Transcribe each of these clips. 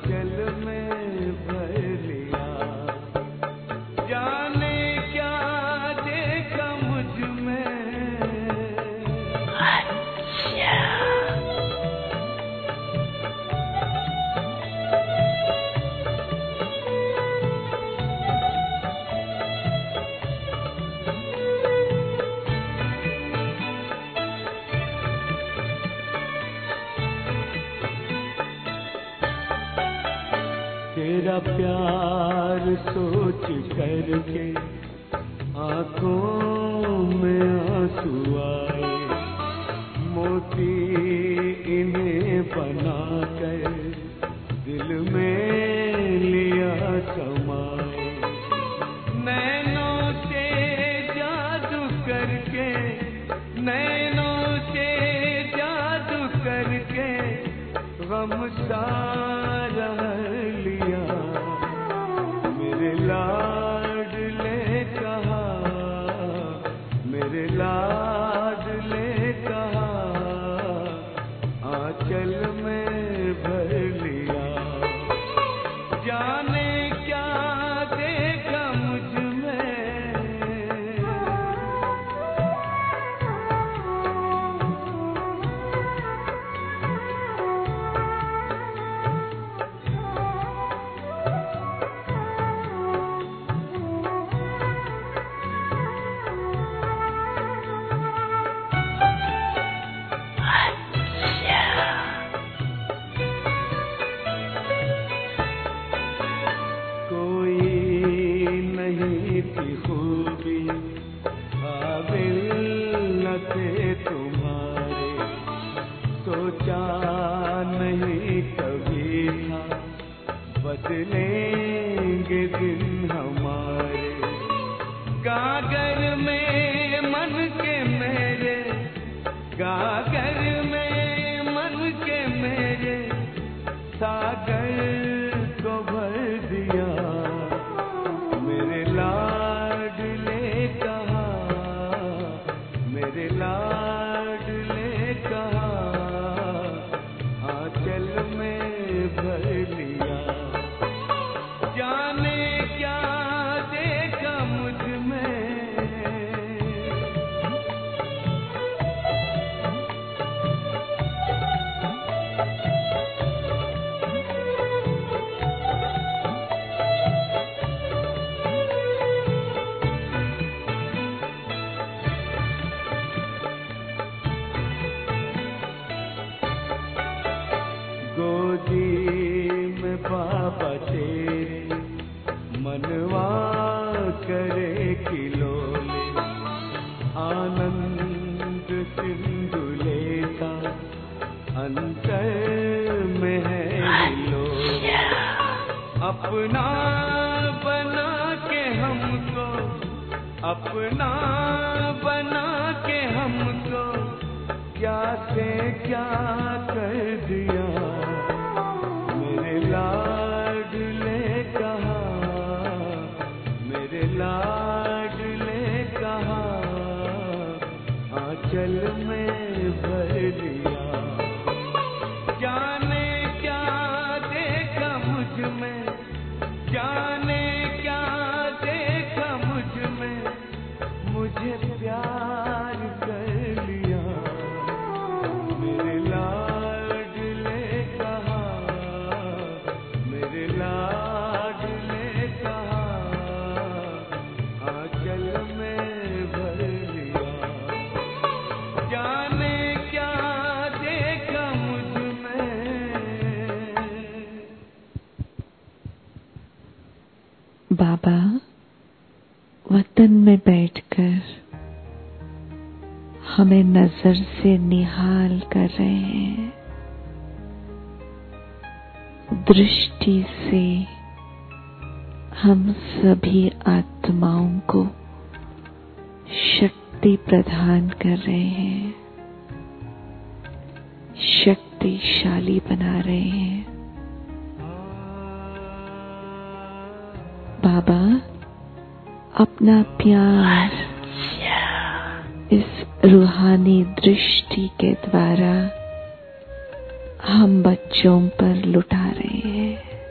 आंचल में भर लिया। जाने क्या देखा मुझ में। तेरा प्यार सोच करके आंखों में आंसू आए। मोती इन्हें बनाकर दिल में लिया समाए। नैनों से जादू करके, नैनों से जादू करके गम सारा लिया। मेरे लाडले कहा, मेरे लाडले कहा, आंचल में भर लिया। जाने क्या देखा मुझ में। खूबी काबिल न थे तुम्हारे। सोचा नहीं कभी था बदलेंगे दिन हमारे। गागर में मन के मेरे, गागर में मन के मेरे, सागर को भर दिया। मेरे लाडले कहा, मेरे लाडले कहा, आंचल में भर लिया। जाने क्या देखा मुझ में। गोदी में बाबा तेरे मनवा करे खिलौने। आनंद सिंधु लेता अंतर में है हिलोने। अपना बना के हमको, अपना बना के हमको क्या से क्या कर दिया। मेरे लाडले कहा, मेरे लाडले कहा, आंचल में भर लिया। जाने क्या देखा मुझ में, जाने क्या देखा मुझ में। मुझे प्यार कर लिया। मेरे लाडले कहा, मेरे लाडले कहा, आंचल में भर लिया। जाने क्या देखा मुझ में। बाबा वतन में बैठकर हमें नजर से निहाल कर रहे हैं। दृष्टि से हम सभी आत्माओं को शक्ति प्रदान कर रहे हैं, शक्तिशाली बना रहे हैं। बाबा अपना प्यार इस रूहानी दृष्टि के द्वारा हम बच्चों पर लुटा रहे हैं।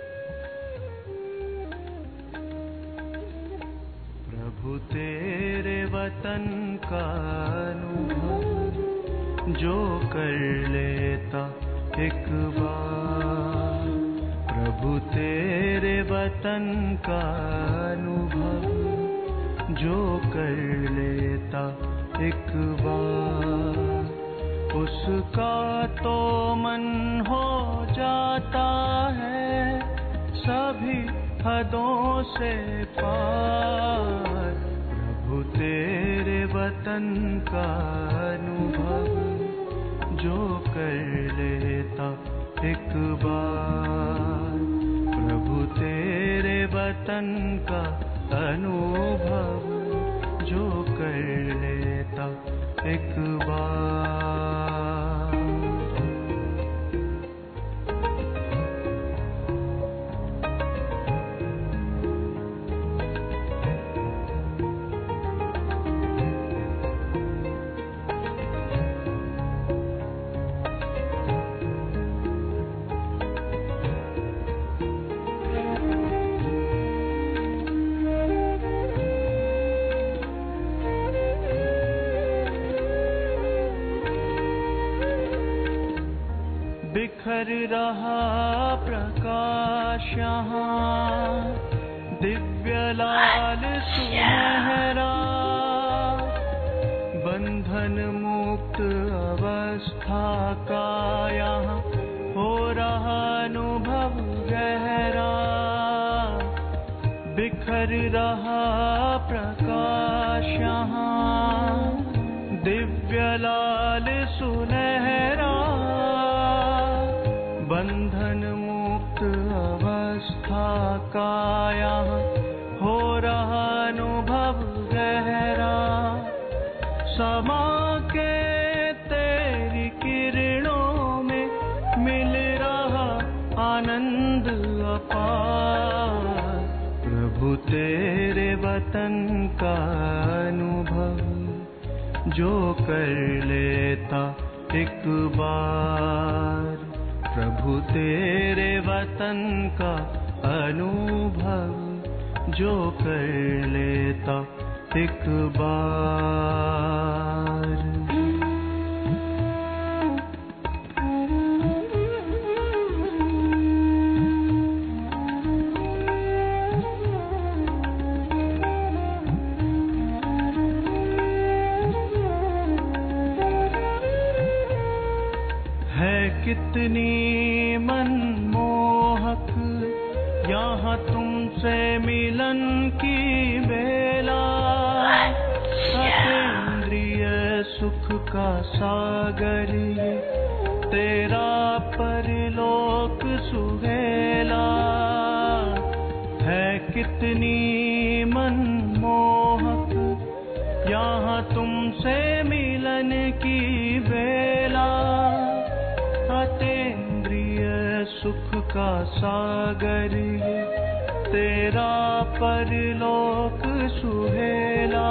का अनुभव जो कर लेता एक बार, प्रभु तेरे वतन का अनुभव जो कर लेता एक बार, उसका तो मन हो जाता है सभी हदों से पार, प्रभु तेरे वतन का अनुभव जो कर लेता एक बार, प्रभु तेरे वतन का अनुभव जो कर लेता एक बार। बिखर रहा प्रकाश यहाँ दिव्य लाल सुनहरा, बंधन मुक्त अवस्था का यहाँ हो रहा अनुभव गहरा, बिखर रहा प्रकाश यहाँ दिव्य लाल सुनहरा, बंधन मुक्त अवस्था का यहाँ हो रहा अनुभव गहरा, समा के तेरी किरणों में मिल रहा आनंद अपार, प्रभु तेरे वतन का अनुभव जो कर लेता एक बार, प्रभु तेरे वतन का अनुभव जो कर लेता एक बार। कितनी मनमोहक यहाँ तुमसे मिलन की बेला, अतीन्द्रिय सुख का सागर ये तेरा परलोक सुहेला है। कितनी मनमोहक यहाँ तुमसे मिलन की बेला, अतीन्द्रिय सुख का सागर ये तेरा परलोक सुहेला,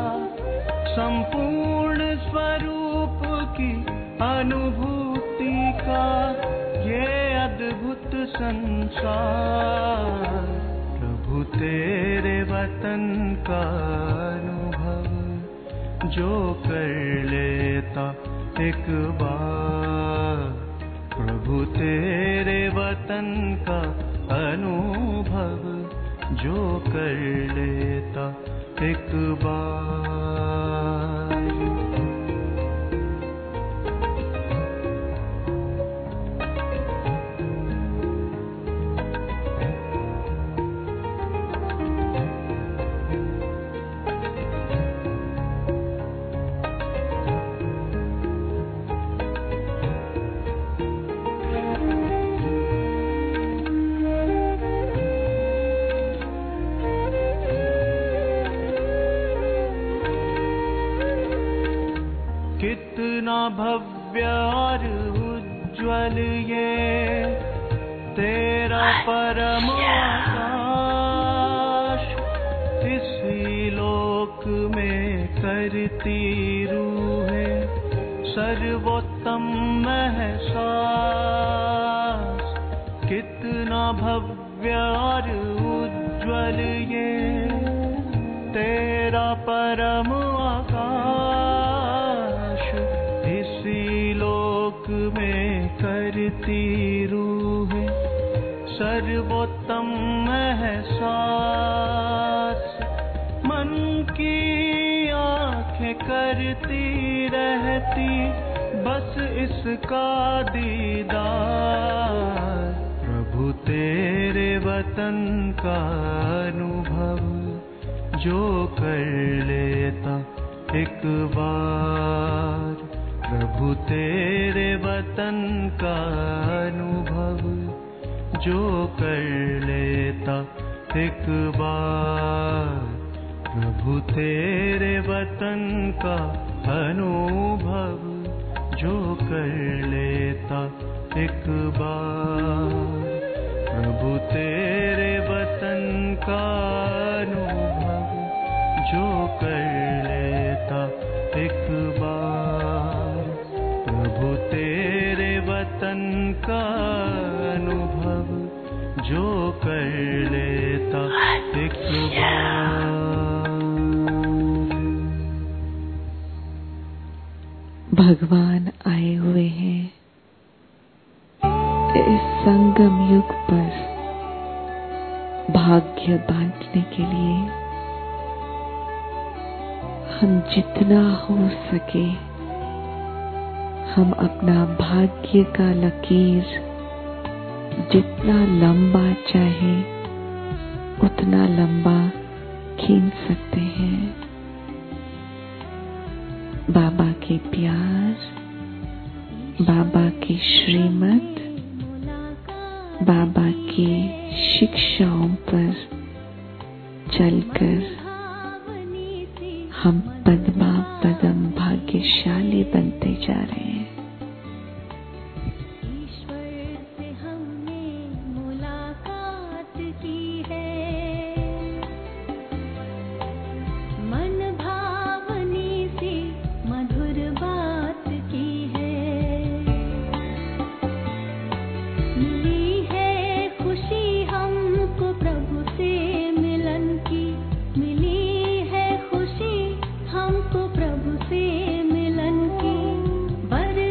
संपूर्ण स्वरूप की अनुभूति का ये अद्भुत संसार, प्रभु तेरे वतन का अनुभव जो कर लेता एक बार, प्रभु तेरे वतन का अनुभव जो कर लेता एक बार। कितना भव्य और उज्ज्वल ये तेरा परम आकाश, इसी लोक में करती रूहें सर्वोत्तम एहसास। कितना भव्य और उज्ज्वल ये तेरा परम आकाश, करती रूह सर्वोत्तम एहसास, मन की आँखें करती रहती बस इसका दीदार। प्रभु तेरे वतन का अनुभव जो कर लेता एक बार, प्रभु तेरे वतन का अनुभव जो कर लेता एक बार, प्रभु तेरे वतन का अनुभव जो कर लेता एक बार, प्रभु तेरे वतन का अनुभव जो कर लेता एक बार, प्रभु तेरे वतन का अनुभव जो कर लेता एक बार। भगवान आए हुए हैं इस संगम युग पर भाग्य बांटने के लिए। हम जितना हो सके हम अपना भाग्य का लकीर जितना लंबा चाहे उतना लंबा खींच सकते हैं। बाबा के प्यार, बाबा की श्रीमत, बाबा की शिक्षाओं पर चलकर हम पद्मा पदम भाग्यशाली बनते जा रहे हैं। प्रभु से मिलन की बर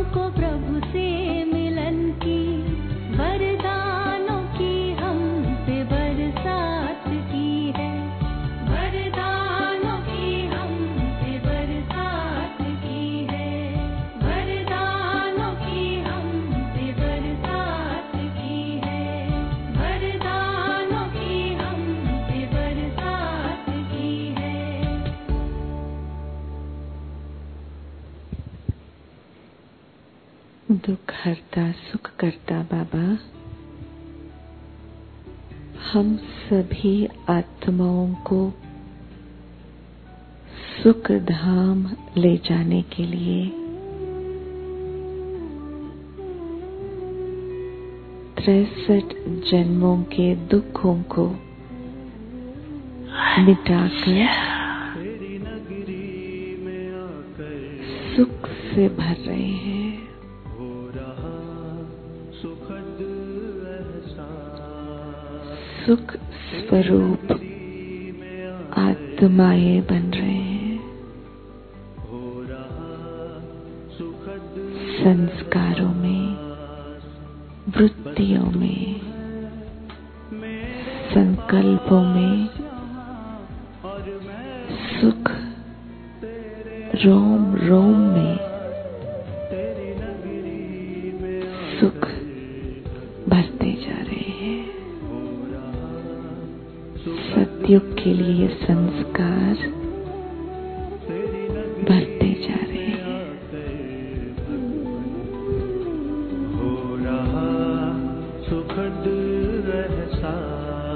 हमको प्रभु से मिलन की, वरदानों की हम पे बरसात की है, वरदानों की हम पे बरसात की है, वरदानों की हम पे बरसात की है, वरदानों की हम पे बरसात की है। दुख हरता सुख करता बाबा, हम सभी आत्माओं को सुख धाम ले जाने के लिए 63 जन्मों के दुखों को मिटाकर सुख से भर रहे हैं। सुख स्वरूप आत्माएं बन रहे हैं। संस्कारों में, वृत्तियों में, संकल्पों में सुख रोम रोम में सुख भरते जा रहे हैं। सतयुग के लिए संस्कार भरते जा रहे हैं। हो रहा सुखद एहसास,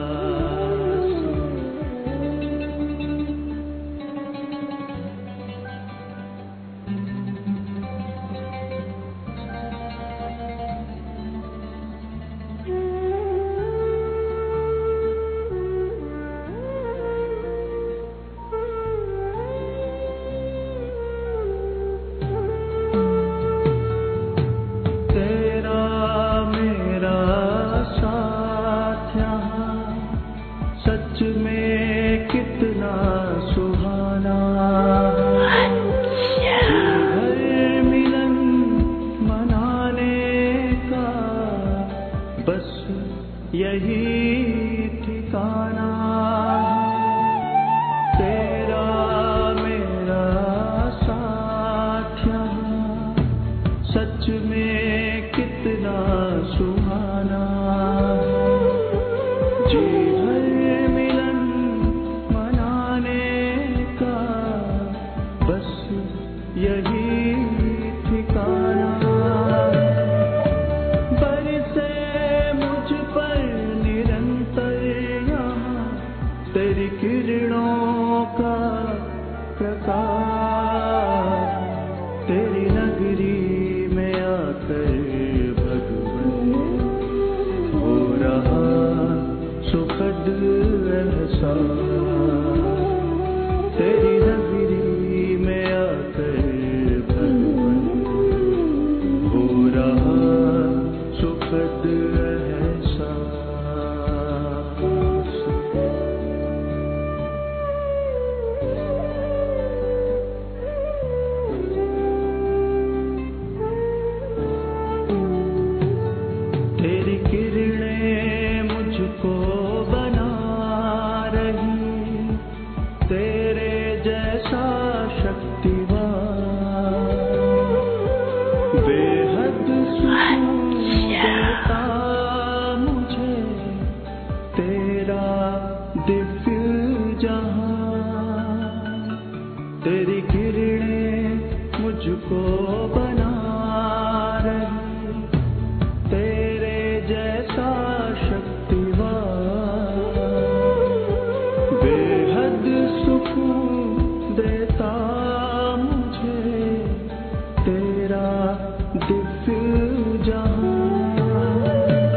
यही ठिकाना तेरा मेरा साथ यहाँ, सच में कितना सुहाना। जी हर मिलन मनाने का बस यही ठिकाना। तेरी किरणों का प्रकाश, तेरी नगरी में आकर भगवन हो रहा सुखद एहसास। तेरी नगरी में आकर भगवन हो रहा सुखद एहसास। तेरी किरणें मुझको बना रही, तेरे जैसा शक्तिवान, बेहद सुकून देता मुझे तेरा दिव्य जहां। तेरी किरणें मुझको बना रही, तेरे जैसा शक्तिवान, बेहद सुकून देता मुझे तेरा दिव्य जहां।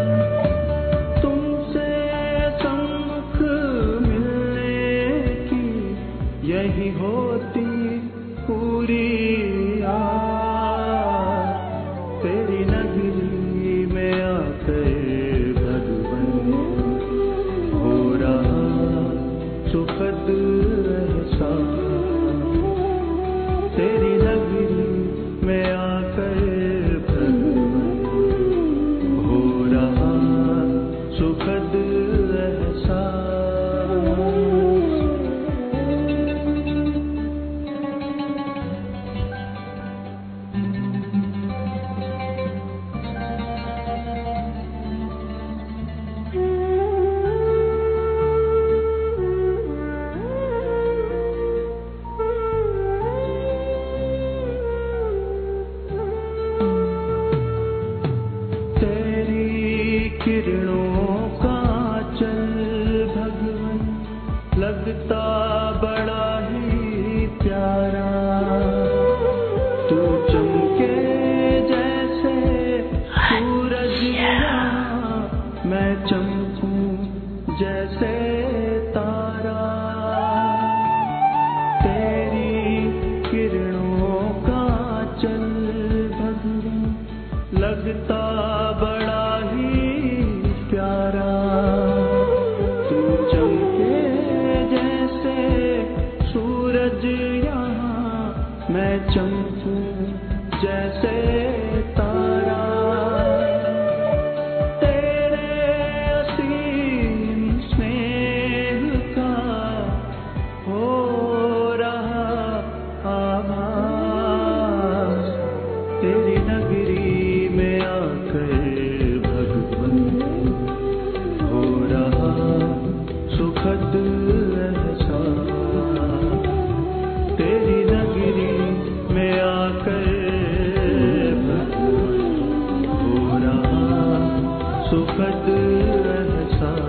किरणों का चल भगवन लगता बड़ा ही प्यारा। तू चमके जैसे सूरज यहाँ, मैं चमकूं जैसे तारा। तेरी किरणों का चल भगवन लगता बड़ा ही प्यारा। तू चमके जैसे सूरज यहाँ, मैं चमकूं जैसे तारा। तेरे असीम स्नेह का हो रहा आभास, तेरी नगरी में आकर भगवन हो रहा सुखद एहसास। तेरी नगरी में आकर भगवन हो रहा सुखद एहसास।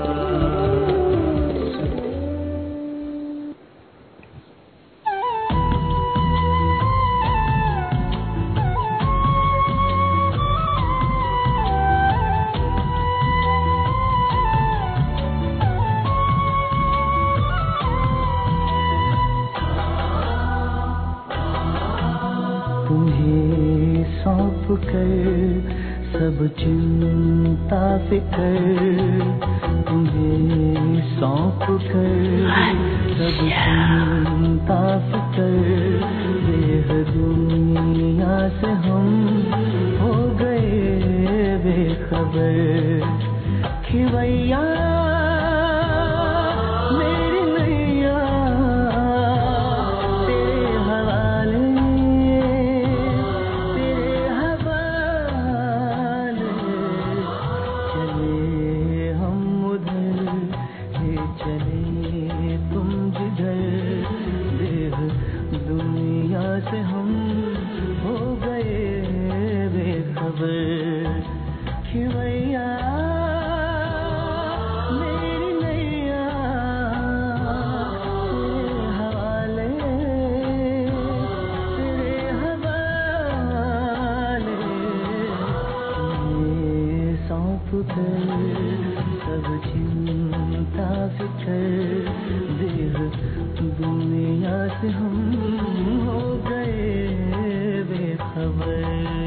तुम्हें सौंप कर सब चिंता फिकर, तुम्हें सौंप कर सब चिंता फिकर। देह दुनिया से हम हो गए बेखबर। खिवैया मेरी नैया तेरे हवाले, तेरे हवाले। चले हम उधर, ले चले तुम जिधर। देह दुनिया से हम हो गए बेखबर। खिवैया मेरी नैया तेरे हवाले, तेरे हवाले। तुम्हें सौंप कर सब चिंता फिकर। देह दुनिया से हम हो गए बेखबर।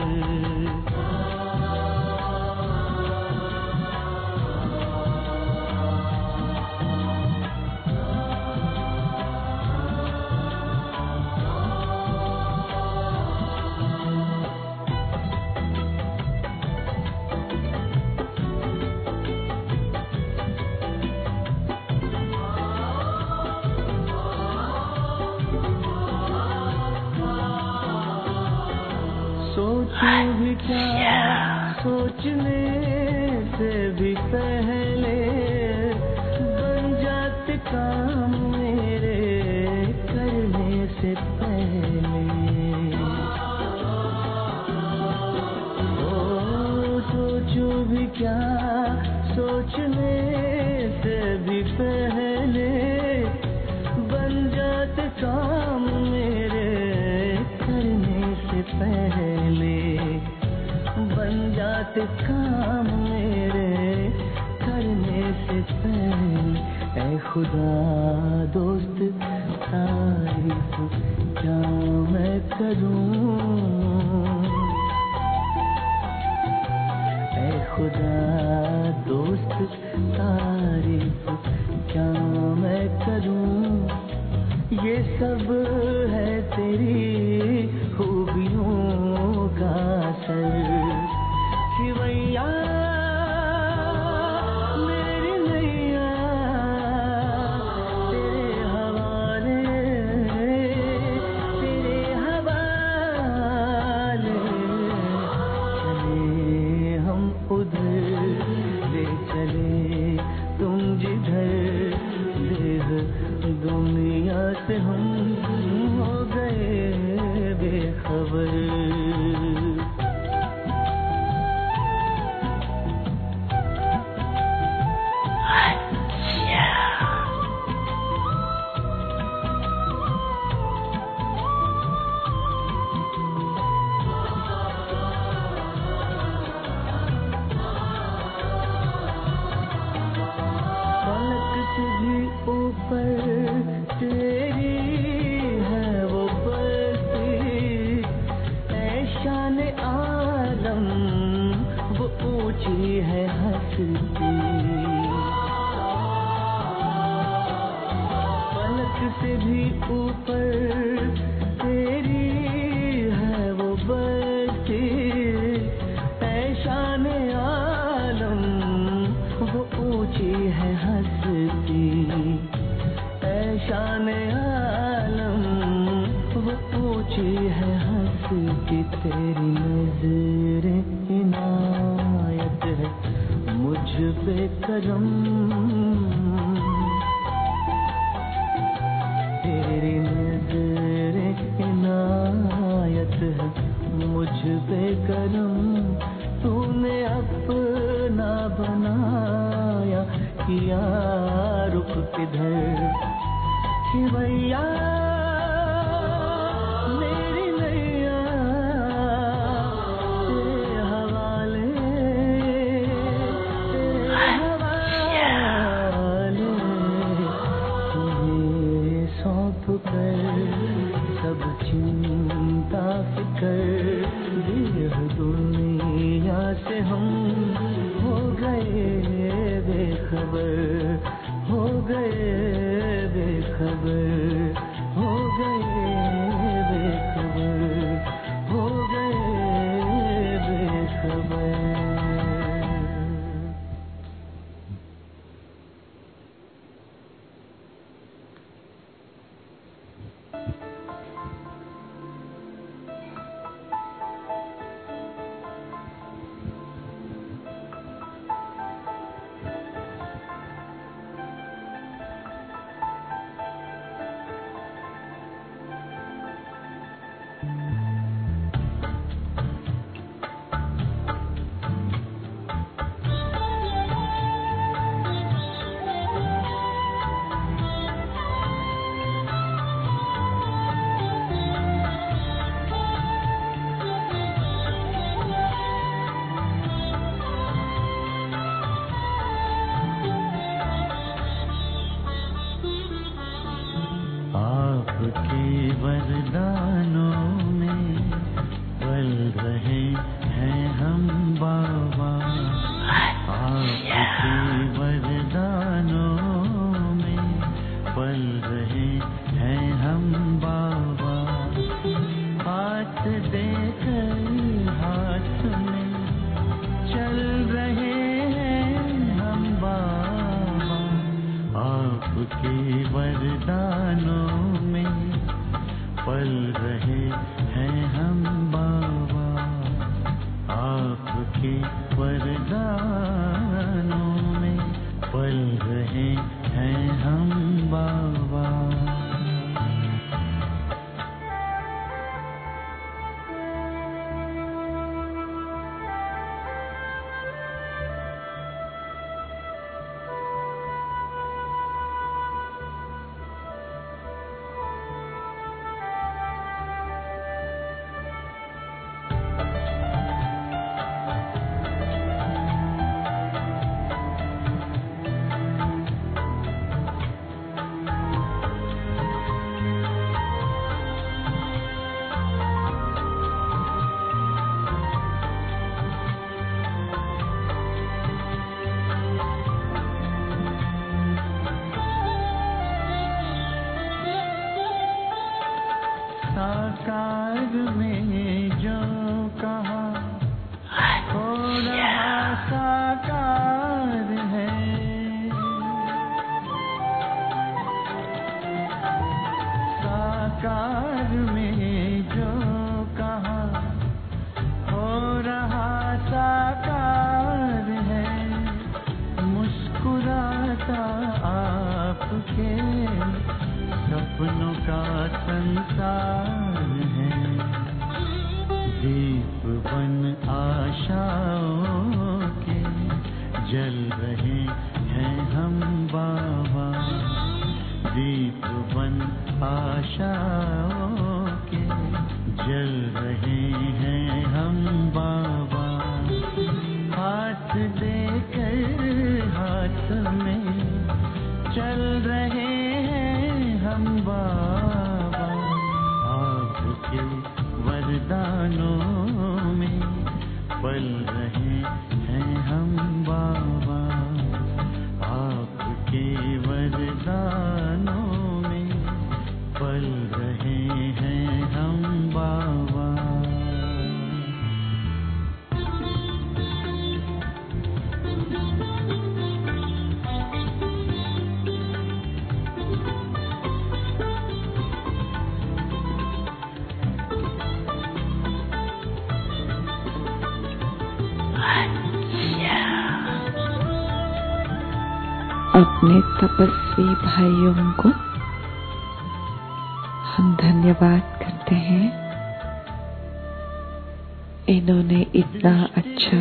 सोचूं भी क्या सोचने से भी पहले, बन जाते काम मेरे करने से पहले। ओ सोचूं भी क्या सोचने से भी पहले, बन जाते काम मेरे करने से पहले। बन जाते काम मेरे करने से पहले। ऐ खुदा दोस्त तारीफ क्या मैं करूं। ऐ खुदा दोस्त तारीफ क्या मैं करूं। ये सब है तेरी खूबियों का असर। खिवैया मेरी नैया तेरे हवाले, तेरे हवाले। चले हम उधर, ले चले तुम जिधर। देह दुनिया से हम हो गए आलम वो ऊंची है हस्ती, पलक से भी ऊपर तेरी है वो बस्ती, ऐशान आलम वो ऊंची है हस्ती, ऐशान आलम वो ऊंची है हस्ती। तेरी नजर इनायत है मुझ पे करम, तेरी नजर इनायत है मुझ पे करम, तूने अपना बनाया किया रुख किधर कि भैया मेरी नैया तेरे हवाले, तेरे हवाले, तुझे सौंप कर सब चिंता फिकर, देह दुनिया से हम हो गए बेखबर, हो गए बेखबर, हो गए बेखबर, हो गए बेखबर। वरदानों में अपने तपस्वी भाइयों को हम धन्यवाद करते हैं। इन्होंने इतना अच्छा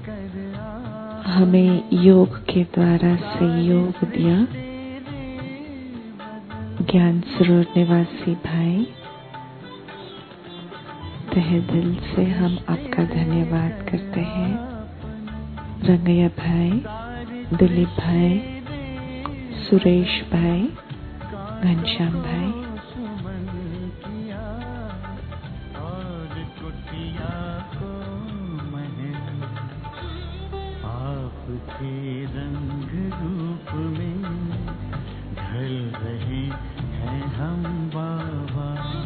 हमें योग के द्वारा सहयोग दिया। ज्ञान सरोवर निवासी भाई, तहे दिल से हम आपका धन्यवाद करते हैं। रंगैया भाई, दिलीप भाई, सुरेश भाई, घनश्याम भाई, आपके रंग रूप में ढल रहे हैं हम बाबा।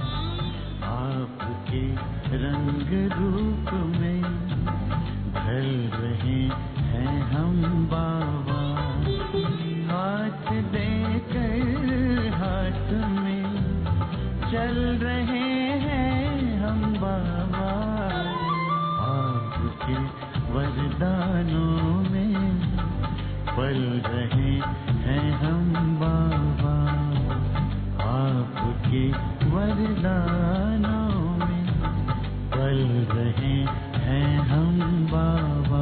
आपके रंग रूप में ढल रहे हैं हम बाबा। हाथ देकर हाथ में चल रहे हैं हम बाबा। आपके वरदानों में पल रहे हैं हम बाबा। आपके वरदानों में पल रहे हैं हम बाबा।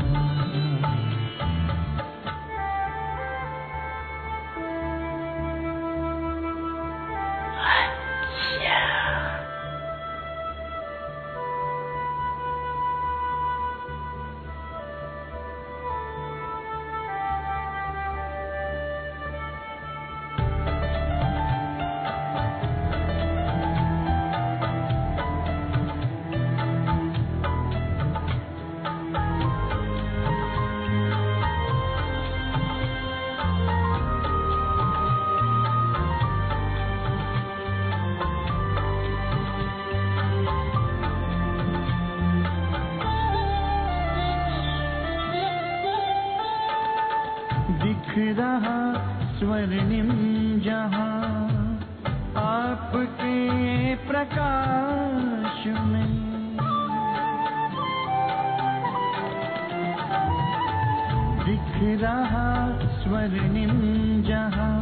दिख रहा स्वर्णिम जहां आपके प्रकाश में। दिख रहा स्वर्णिम जहां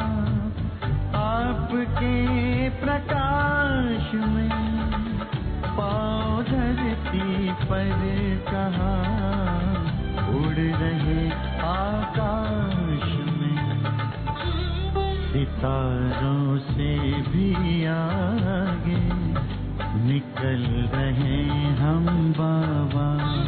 आपके प्रकाश में। पाँव धरती पर कहाँ उड़ रहे आकाश में। सितारों से भी आगे निकल रहे हम बाबा।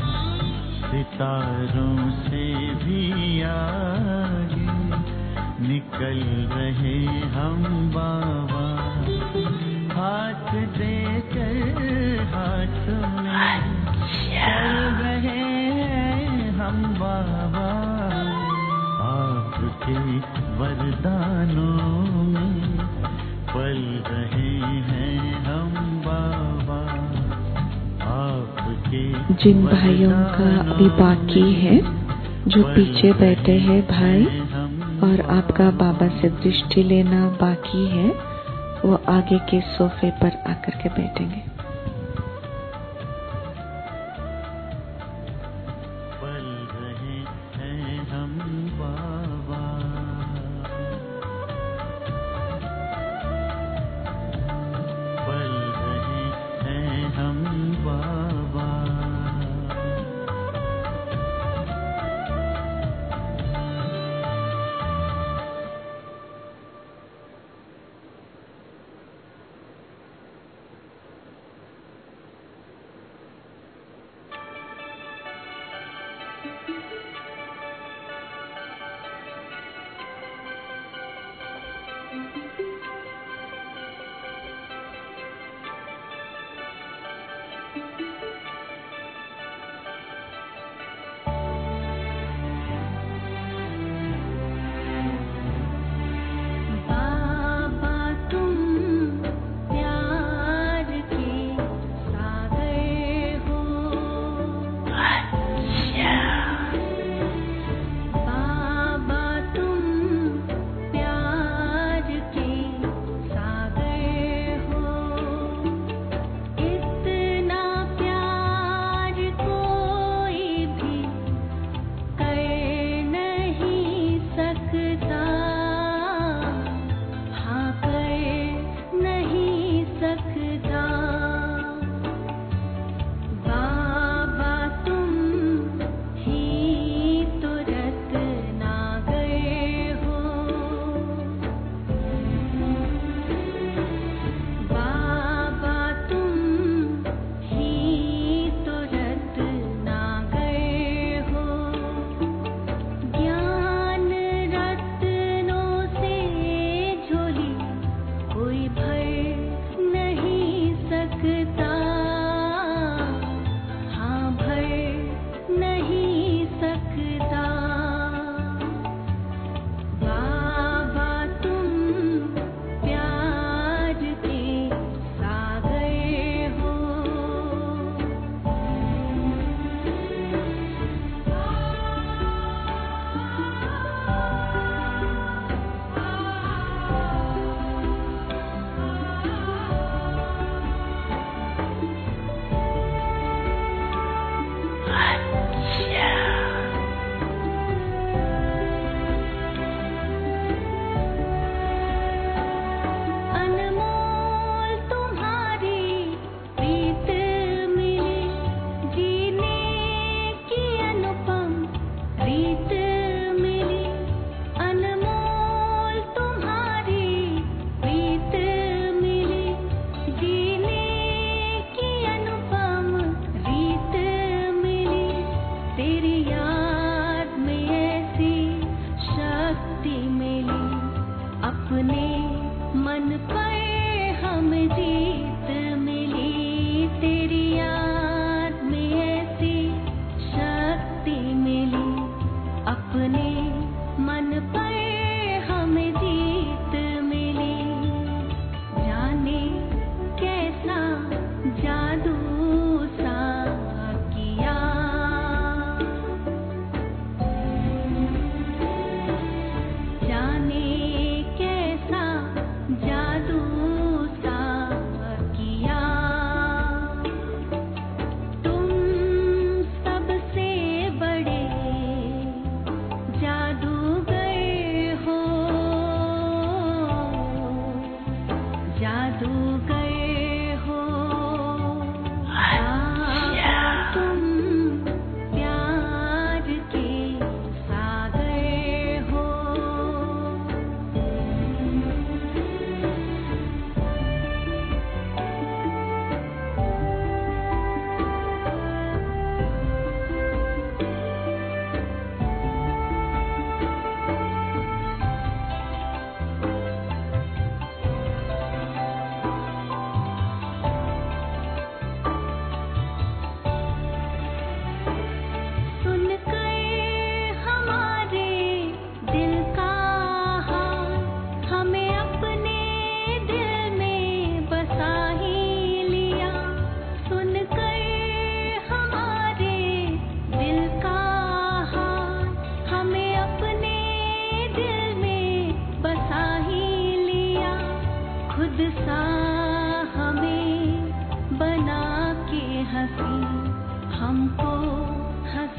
सितारों से भी आगे निकल रहे हम बाबा। हाथ देकर हाथ में चल रहे हैं हम बाबा। आपके वरदानों में पल रहे हैं हम बाबा। आपके जिन भाइयों का अभी बाकी है, जो पीछे बैठे हैं भाई, और आपका बाबा से दृष्टि लेना बाकी है, वो आगे के सोफे पर आकर के बैठेंगे। पल रहे हैं हम बाबा। पल रहे हैं हम बाबा। बाबा तुम प्यार के सागर हो। बाबा तुम प्यार के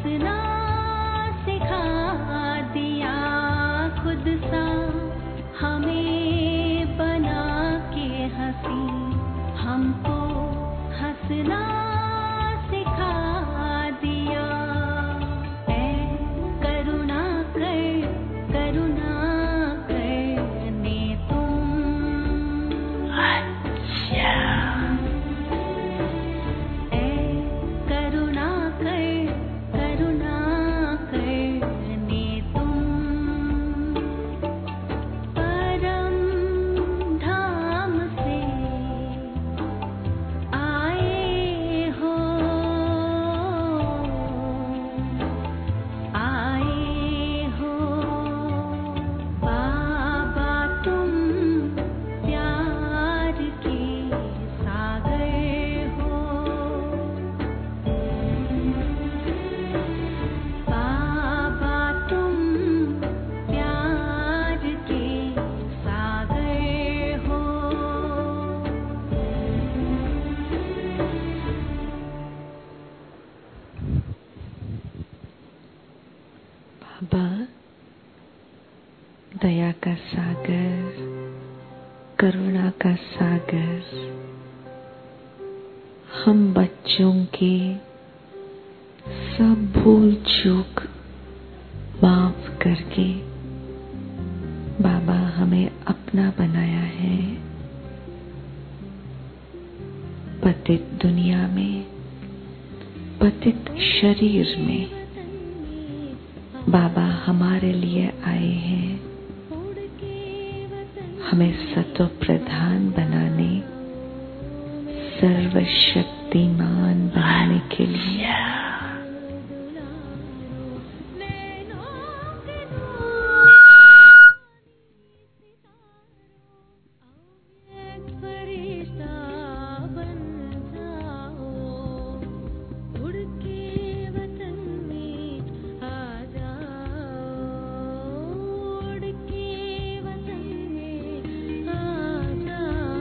हंसना सिखा दिया खुद सा हमें बना के हंसी हमको हंसना सिखा दिया ऐ करुणा करने तुम अच्छा ऐ करुणा करने तुम परम धाम से आए हो बाबा तुम प्यार के सागर हो बाबा तुम प्यार के सागर हो बाबा दया का सागर, करुणा का सागर, हम बच्चों के सब भूल चूक माफ करके बाबा हमें अपना बनाया है। पतित दुनिया में, पतित शरीर में बाबा हमारे लिए आए हैं, हमें सतो प्रधान बनाने, सर्वशक्तिमान बनाने के लिए। फरिश्ता बन जाओ उड़ के वतन में आ जाओ उड़ के वतन में आ जाओ।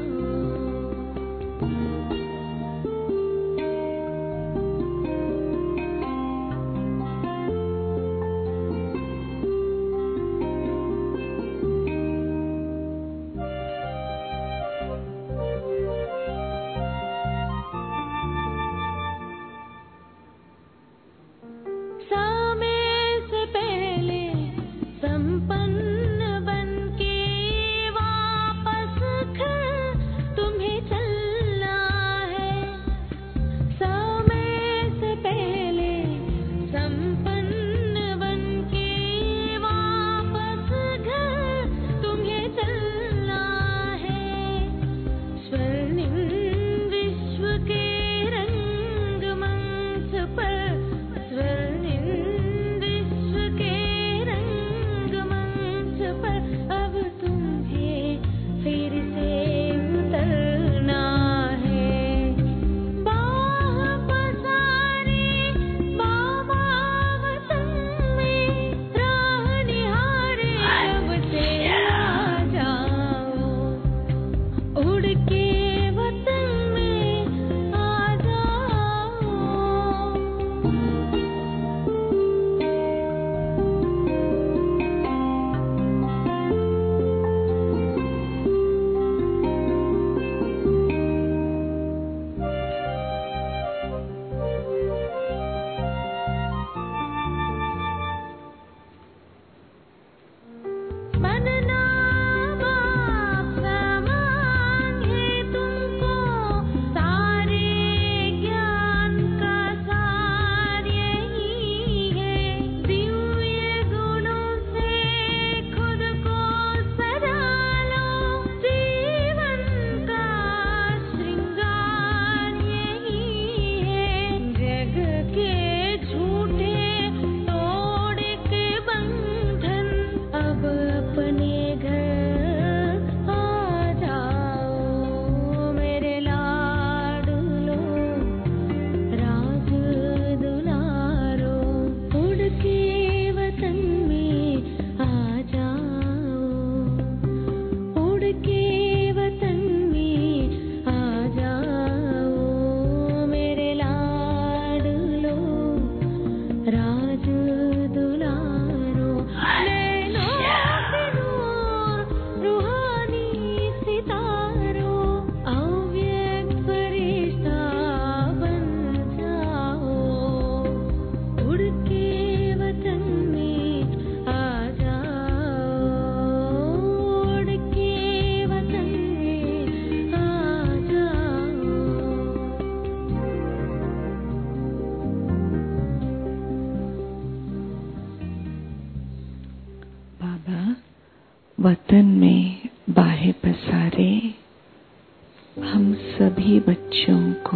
वतन में बाहे पसारे हम सभी बच्चों को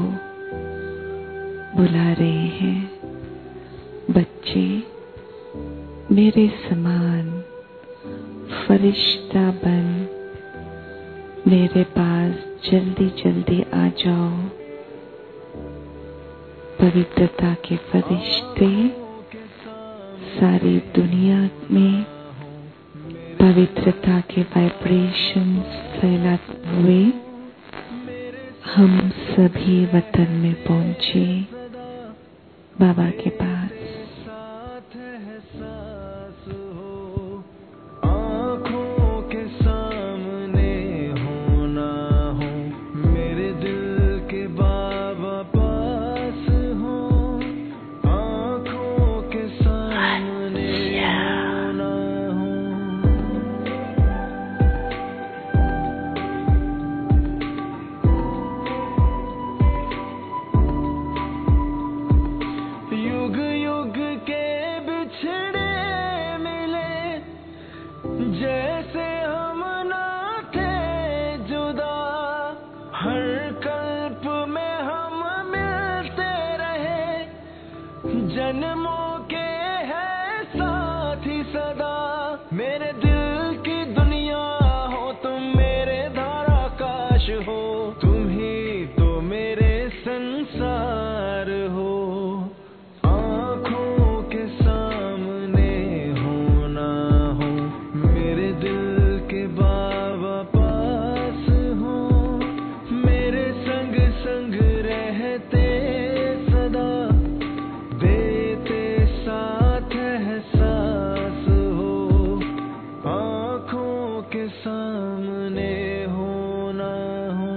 बुला रहे हैं। बच्चे मेरे समान फरिश्ता बन मेरे पास जल्दी जल्दी आ जाओ। पवित्रता के फरिश्ते सारी दुनिया में पवित्रता के वाइब्रेशंस फैलाते हुए हम सभी वतन में पहुंचे बाबा के पास। जैसे हम ना थे जुदा, हर कल्प में हम मिलते रहे, जन्मों के हैं साथी सदा। मेरे दिल की दुनिया हो तुम, मेरे धाराकाश हो तुम ही तो मेरे संसार हो। आँखों के सामने होना हो, मेरे दिल के बाबा पास हो, मेरे संग संग रहते सदा, देते साथ एहसास हो। आँखों के सामने होना हो।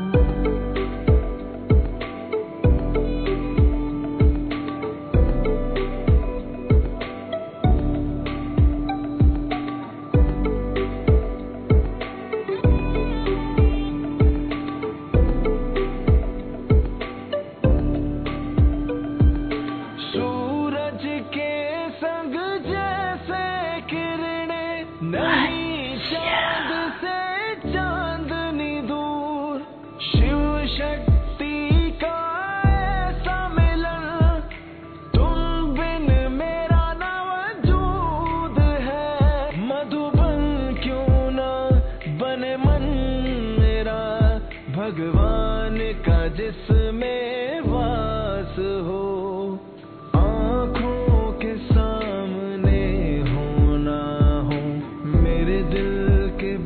सूरज के संग जैसे किरणें, नहीं चांद से चांदनी दूर। शिव शक्ति का ऐसा मिलन, तुम बिन मेरा ना वजूद है। मधुबन क्यों ना बने मन मेरा, भगवान का जिसमें वास हो। आँखों के सामने होना हो, मेरे दिल के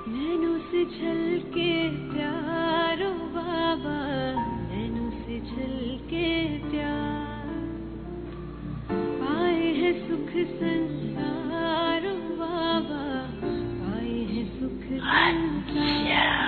नैनों से झलके प्यारो बाबा, नैनों से झलके प्यार, पाए है सुख संसारो बाबा, पाए है सुख संसार।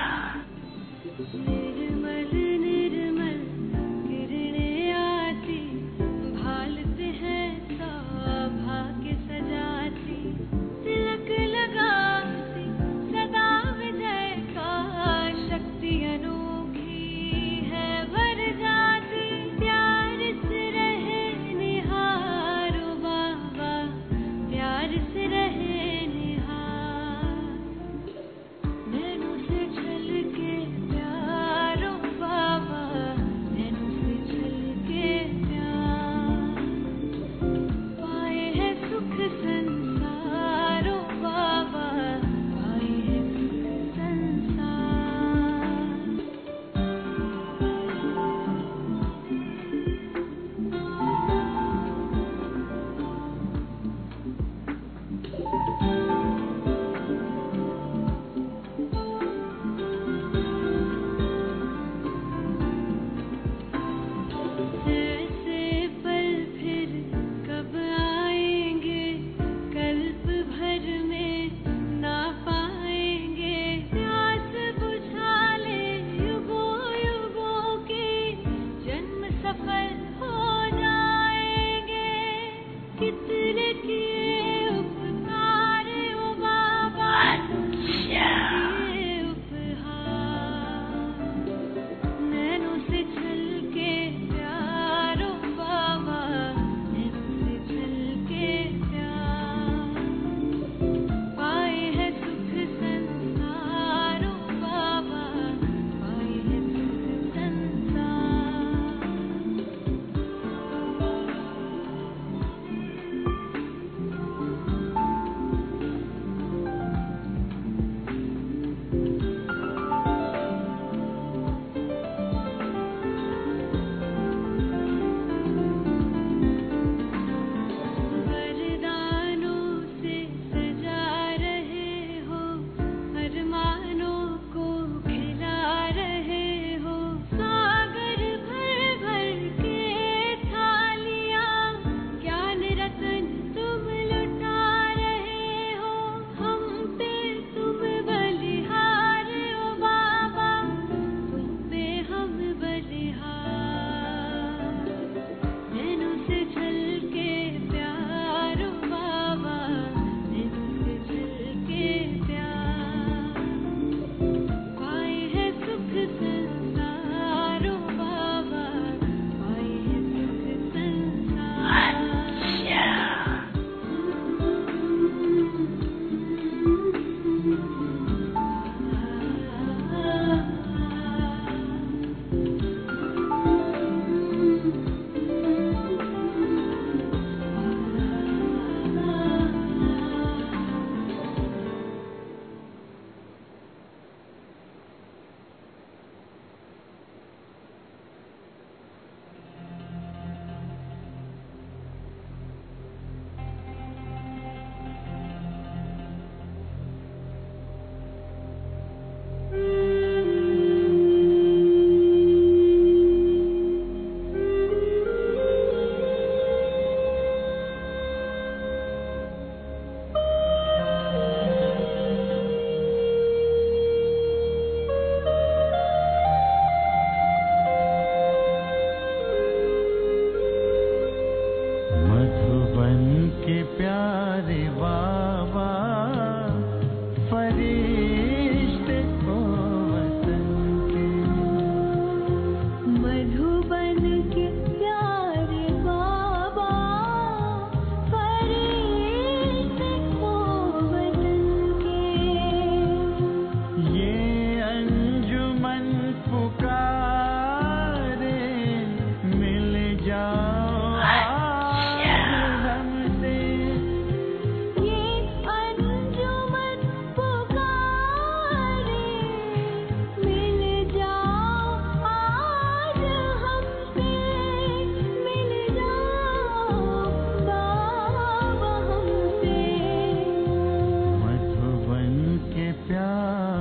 निर्मल निर्मल किरणें आती, भालते हैं सौभाग्य सजाती, तिलक लगाती सदा विजय का, शक्ति अनोखी है भर जाती, प्यार से रहे निहारो बाबा, प्यार से रहे निहार। नैनों से झलके प्यारो बाबा, नैनों से झलके प्यार, पाए है सुख संसारो बाबा, पाए है सुख संसार। ऐसे पल फिर कब आएंगे, कल्प भर में ना पाएंगे, प्यास बुझा ले युगों युगों की, जन्म सफल हो जाएंगे। कितने किए उपकार ओ बाबा, किए उपहार। नैनों से झलके प्यारो बाबा, नैनों से झलके प्यार, पाए है सुख संसारो बाबा, पाए है सुख संसार। वरदानों से सजा रहे हो, अरमानों को खिला रहे हो, सागर भर भर के थालियां, ज्ञान रतन तुम लुटा रहे हो, हम पे तुम बलिहार ओ बाबा, तुम पे हम बलिहार। नैनों से झलके प्यारो बाबा, नैनों से झलके प्यार, पाए है सुख संसारो बाबा, पाए है सुख संसार। मधुबन के प्यारे बाबा, फरिश्ते को वतन के। मधुबन के प्यारे बाबा, फरिश्ते को वतन के। ये अंजुमन पुकारे, मिल जाओ आज हमसे। ये अंजुमन पुकारे, मिल जाओ आज हमसे, मिल जाओ बाबा हमसे। मधुबन के प्यारे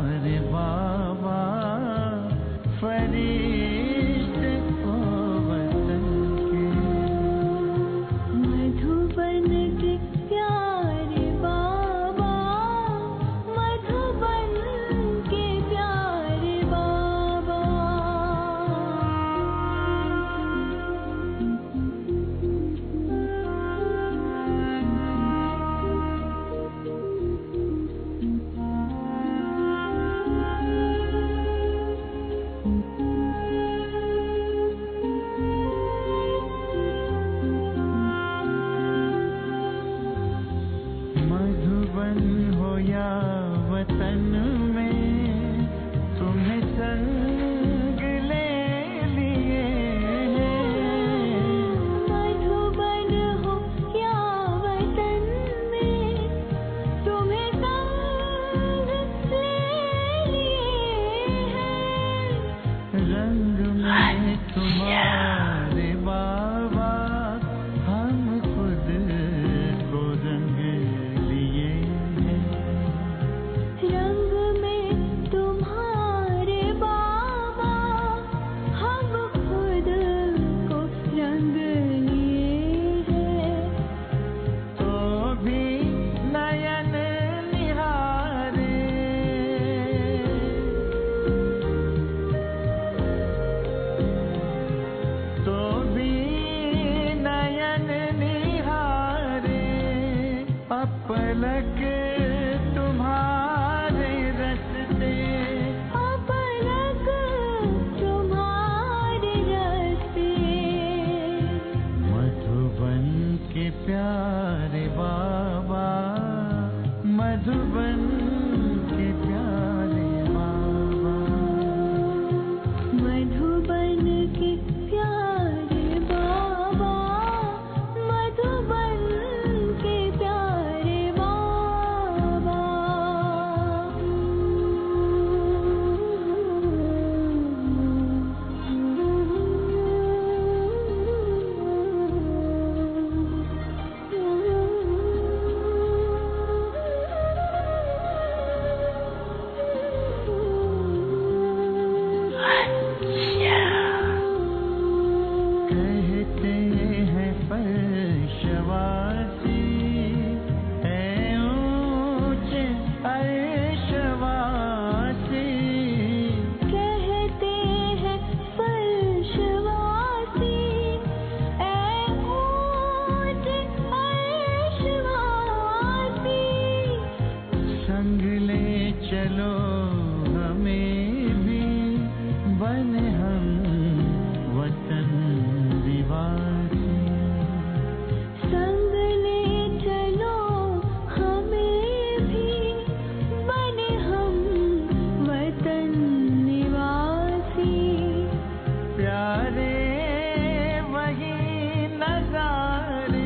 चलो हमें भी बने हम वतन निवासी। संग ले चलो हमें भी बने हम वतन निवासी। प्यारे वही नजारे,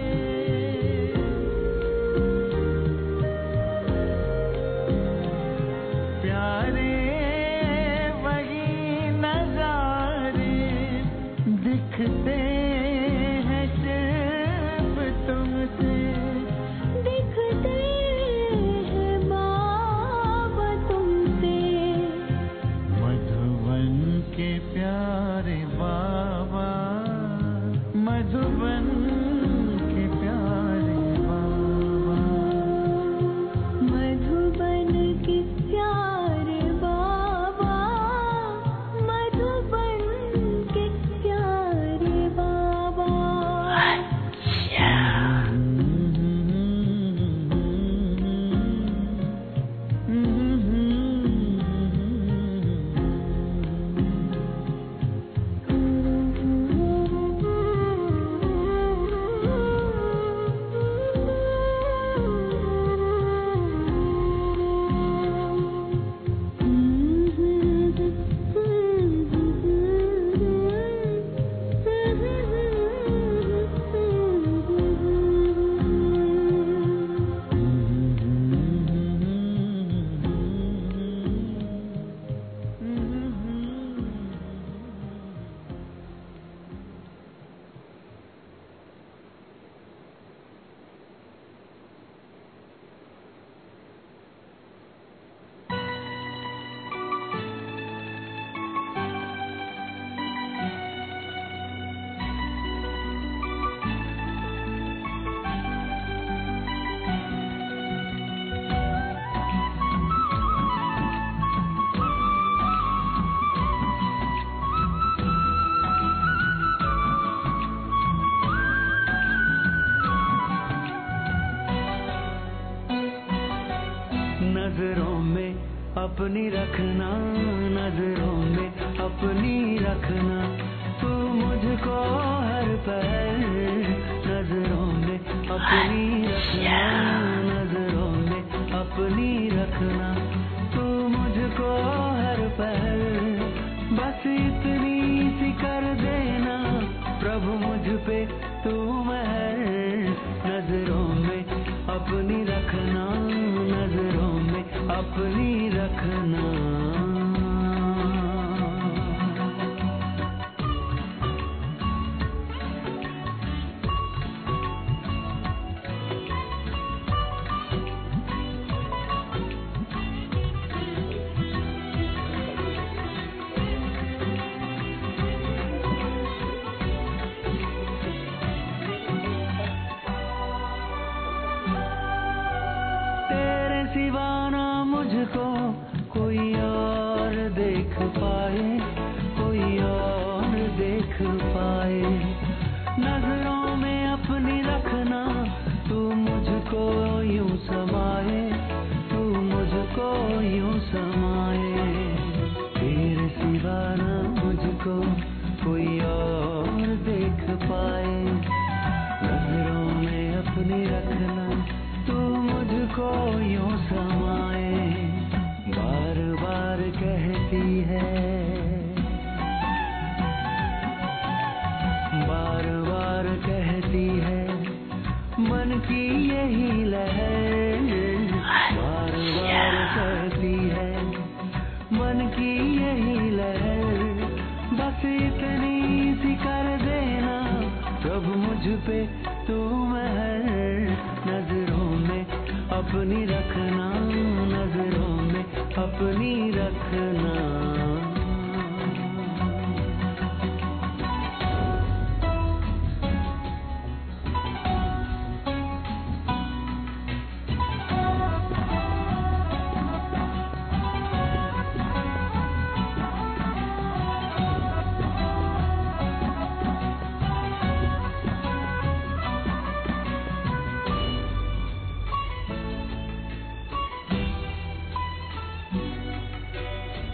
प्यारे वही नजारे दिखते हैं सिर्फ तुमसे। दिखते हैं बाबा तुमसे। मधुबन के प्यारे बाबा, मधुबन के प्यारे बाबा। मधुबन के प्यारे बाबा, मधुबन के प्यारे बाबा। नजरों में अपनी रखना, नजरों में अपनी रखना, तू मुझको हर पल नजरों में अपनी रखना, नजरों में अपनी रखना, तू मुझको हर पल। बस इतनी सी कर देना प्रभु मुझ पे तू महर। नजरों में अपनी रखना, नजरों में अपनी रखना। सिवा ना मुझको कोई और देख पाए, कोई और देख पाए। नजरों में अपनी रखना, तू मुझको यूं समाए, तू मुझको यूं समाए। तेरे सिवा ना मुझको कोई और देख पाए। नजरों में अपनी रखना, तू मुझको यूं समाए। बार बार कहती है, बार बार कहती है मन की यही लहर। बार बार कहती है मन की यही लहर। बस इतनी सी कर देना प्रभु मुझ पे तू महर। नजरों में अपनी रखना, नजरों में अपनी रखना।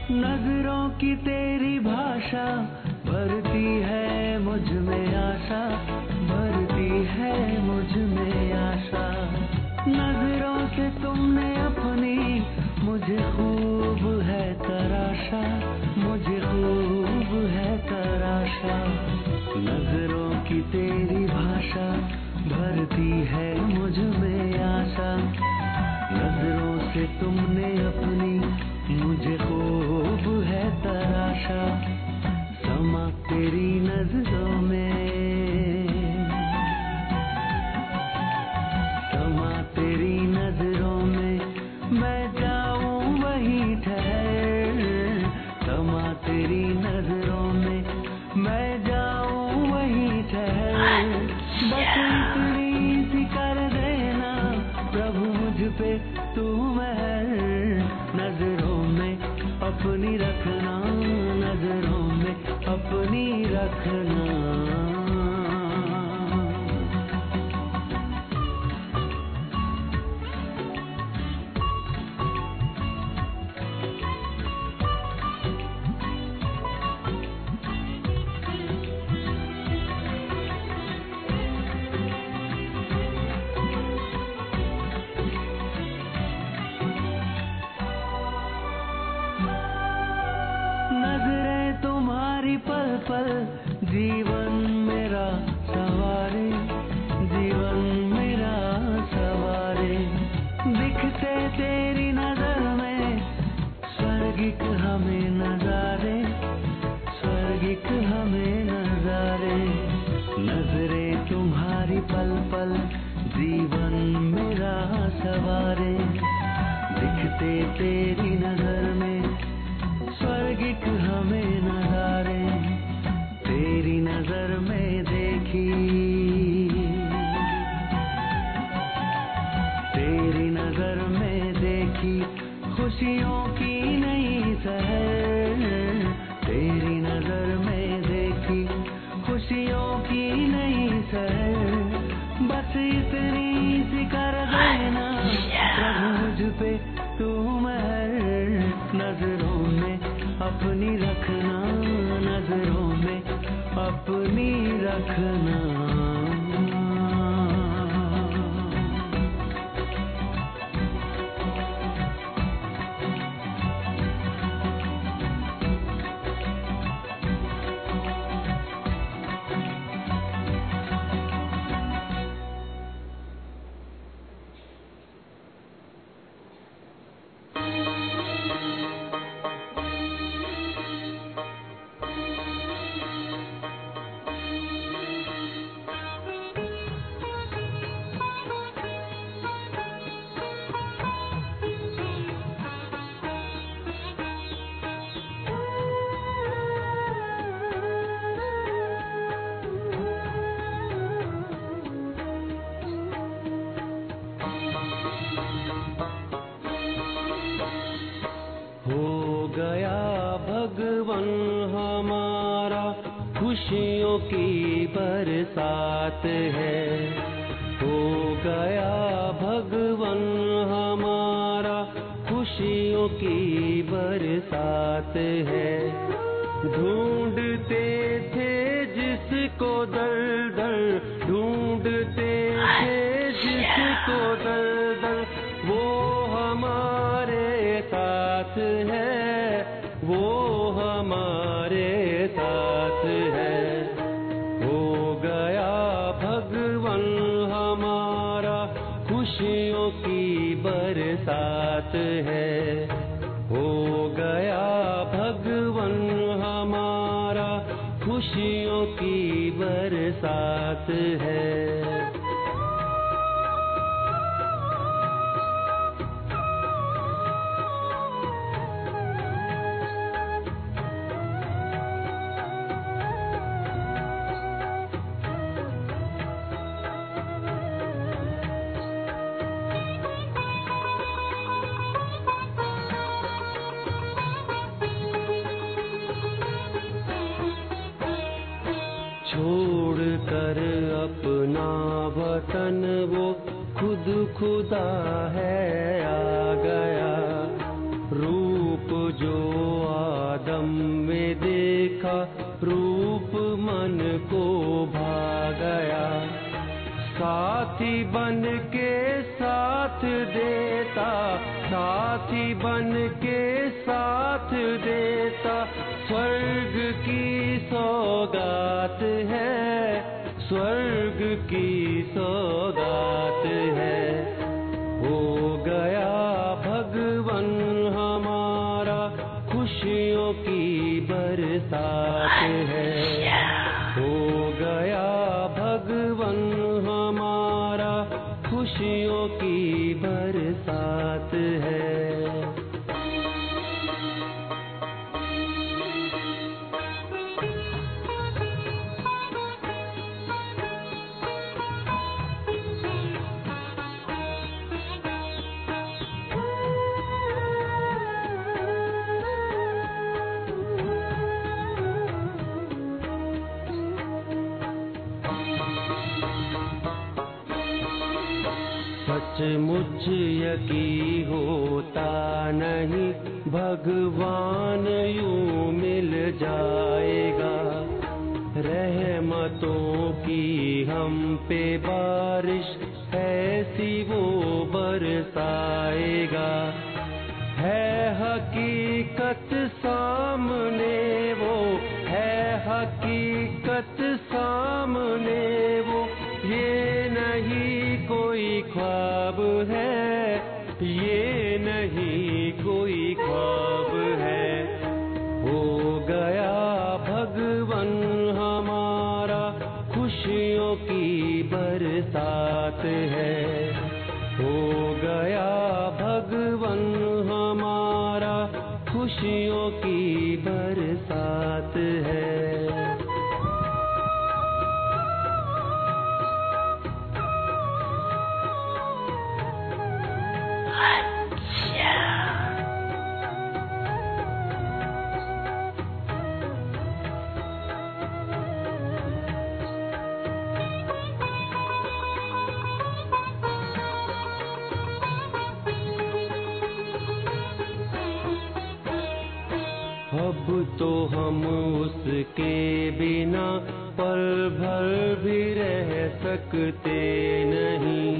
नजरों की तेरी भाषा भरती है मुझ में आशा, भरती है मुझ में आशा। नजरों से तुमने अपनी मुझे खूब है तराशा, मुझे खूब है तराशा। नजरों की तेरी भाषा भरती है मुझ में आशा। नजरों से तुमने अपनी मुझे खूब है तराशा। समा तेरी नजरों में, समा तेरी नजरों में, मैं जाऊं वहीं ठहर। समा तेरी नजरों में, मैं जाऊं वहीं ठहर। बस इतनी सी कर देना प्रभु मुझ पे तू मेहर। नजरों में अपनी रखना, नजरों में अपनी रखना। नजरें तुम्हारी पल पल जीवन मेरा सवारे, जीवन मेरा सवारे। दिखते तेरी नजर में स्वर्गिक हमें नजारे, स्वर्गिक हमें नजारे। नजरें तुम्हारी पल पल जीवन मेरा सवारे। दिखते तेरी नजर में स्वर्गिक हमें नजारे। तेरी नजर में देखी, तेरी नजर में देखी खुशियों की नई सहर। तेरी नजर में देखी खुशियों की नई सहर। बस इतनी सी कर देना प्रभु मुझ पे तू मेहर। नजरों में अपनी रखना, नजरों में अपनी रखना। भगवन हमारा खुशियों की बरसात है। हो गया भगवन हमारा खुशियों की बरसात है। ढूंढते थे जिसको दर दर, ढूंढते थे जिसको दर दर, वो हमारे साथ है, वो हमारे साथ है। हो गया भगवन हमारा खुशियों की बरसात है। हो गया भगवन हमारा खुशियों की बरसात है। छोड़ कर अपना वतन वो खुद खुदा है आ गया। रूप जो देखा रूप मन को भा गया। साथी बन के साथ देता, साथी बन के साथ देता, स्वर्ग की सौगात है, स्वर्ग की सौगात है। हो गया भगवन हमारा खुशियों की बरसात है। हो गया भगवन हमारा खुशियों की बरसात है। सचमुच यकी होता नहीं भगवान यूं मिल जाएगा। रहमतों की हम पे बारिश ऐसी वो बरसाएगा। है हकीकत सामने वो, है हकीकत सामने वो, ये नहीं कोई ख्वाब है, ये नहीं कोई ख्वाब है। हो गया भगवन हमारा खुशियों की बरसात है। हो गया भगवन हमारा खुशियों की बरसात है। अब तो हम उसके बिना पल भर भी रह सकते नहीं।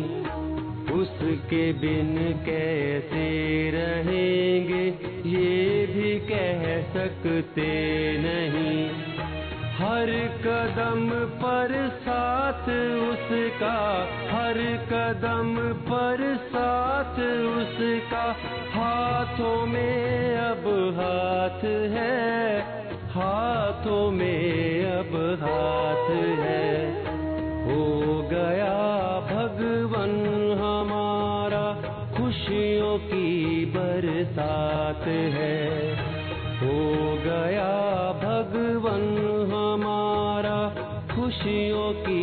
उसके बिन कैसे रहेंगे ये भी कह सकते नहीं। हर कदम पर साथ उसका, हर कदम पर साथ उसका, हाथों में अब हाथ है, हाथों में अब हाथ है। हो गया भगवन हमारा खुशियों की बरसात है। हो गया भगवन हमारा खुशियों की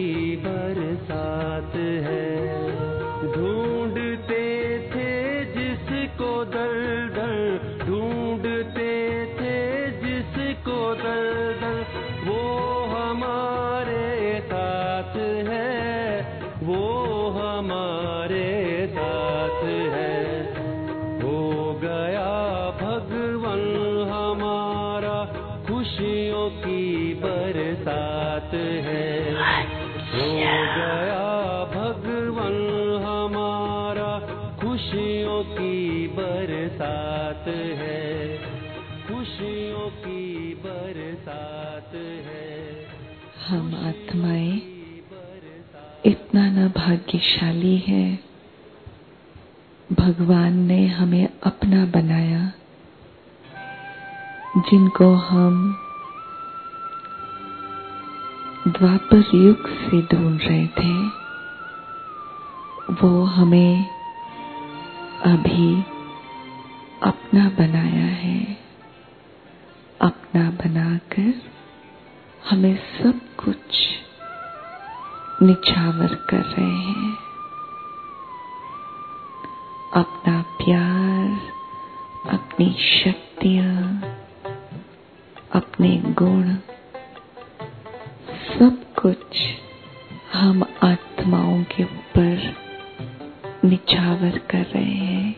बरसात है। ढूंढते थे जिसको दर दर, ढूंढते थे जिसको दर दर, वो हमारे साथ है, वो हमारे साथ है। हो गया भगवन हमारा खुशियों की बरसात है। हो गया भगवन हमारा खुशियों की बरसात है, खुशियों की बरसात है। हम आत्माएं इतना न भाग्यशाली है, भगवान ने हमें अपना बनाया। जिनको हम द्वापर युग से ढूंढ रहे थे, वो हमें अभी अपना बनाया है। अपना बनाकर हमें सब कुछ निछावर कर रहे हैं। अपना प्यार, अपनी शक्तियां, अपने गुण, सब कुछ हम आत्माओं के ऊपर निछावर कर रहे हैं,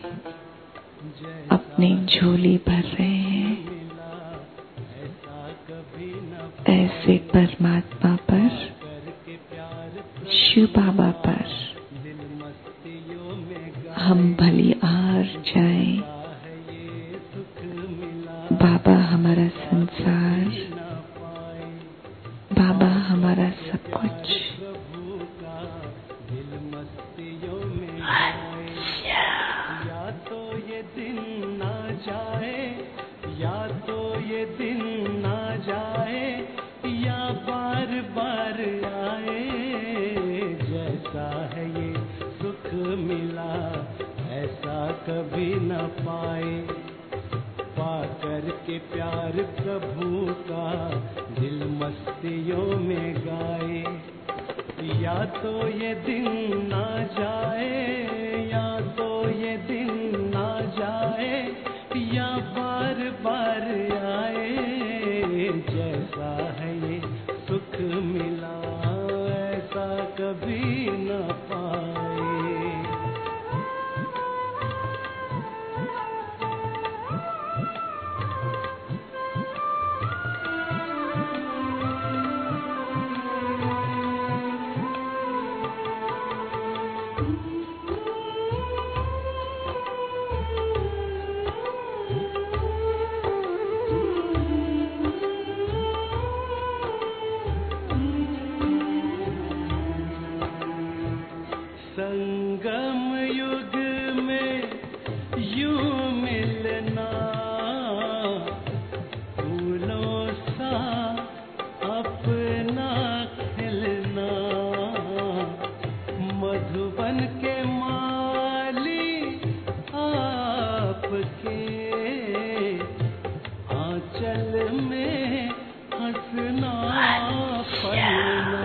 अपनी झोली भर रहे हैं। से परमात्मा पर, शिव बाबा पर हम भली हार जाए। बाबा हमारा संसार, बाबा हमारा सब कुछ। या तो ये दिन ना जाए, या तो ये दिन ना जाए, या बार बार आए। जैसा है ये सुख मिला, ऐसा कभी न पाए। पाकर के प्यार प्रभु का दिल मस्तियों में गाए। या तो ये दिन ना जाए, या तो ये दिन ना जाए, या बार बार आए। जैसा है ये सुख मिला, ऐसा कभी न पाए। संगम युग में यूं मिलना, फूलों सा अपना खिलना। मधुबन के माली आपके, आंचल में हंसना पलना।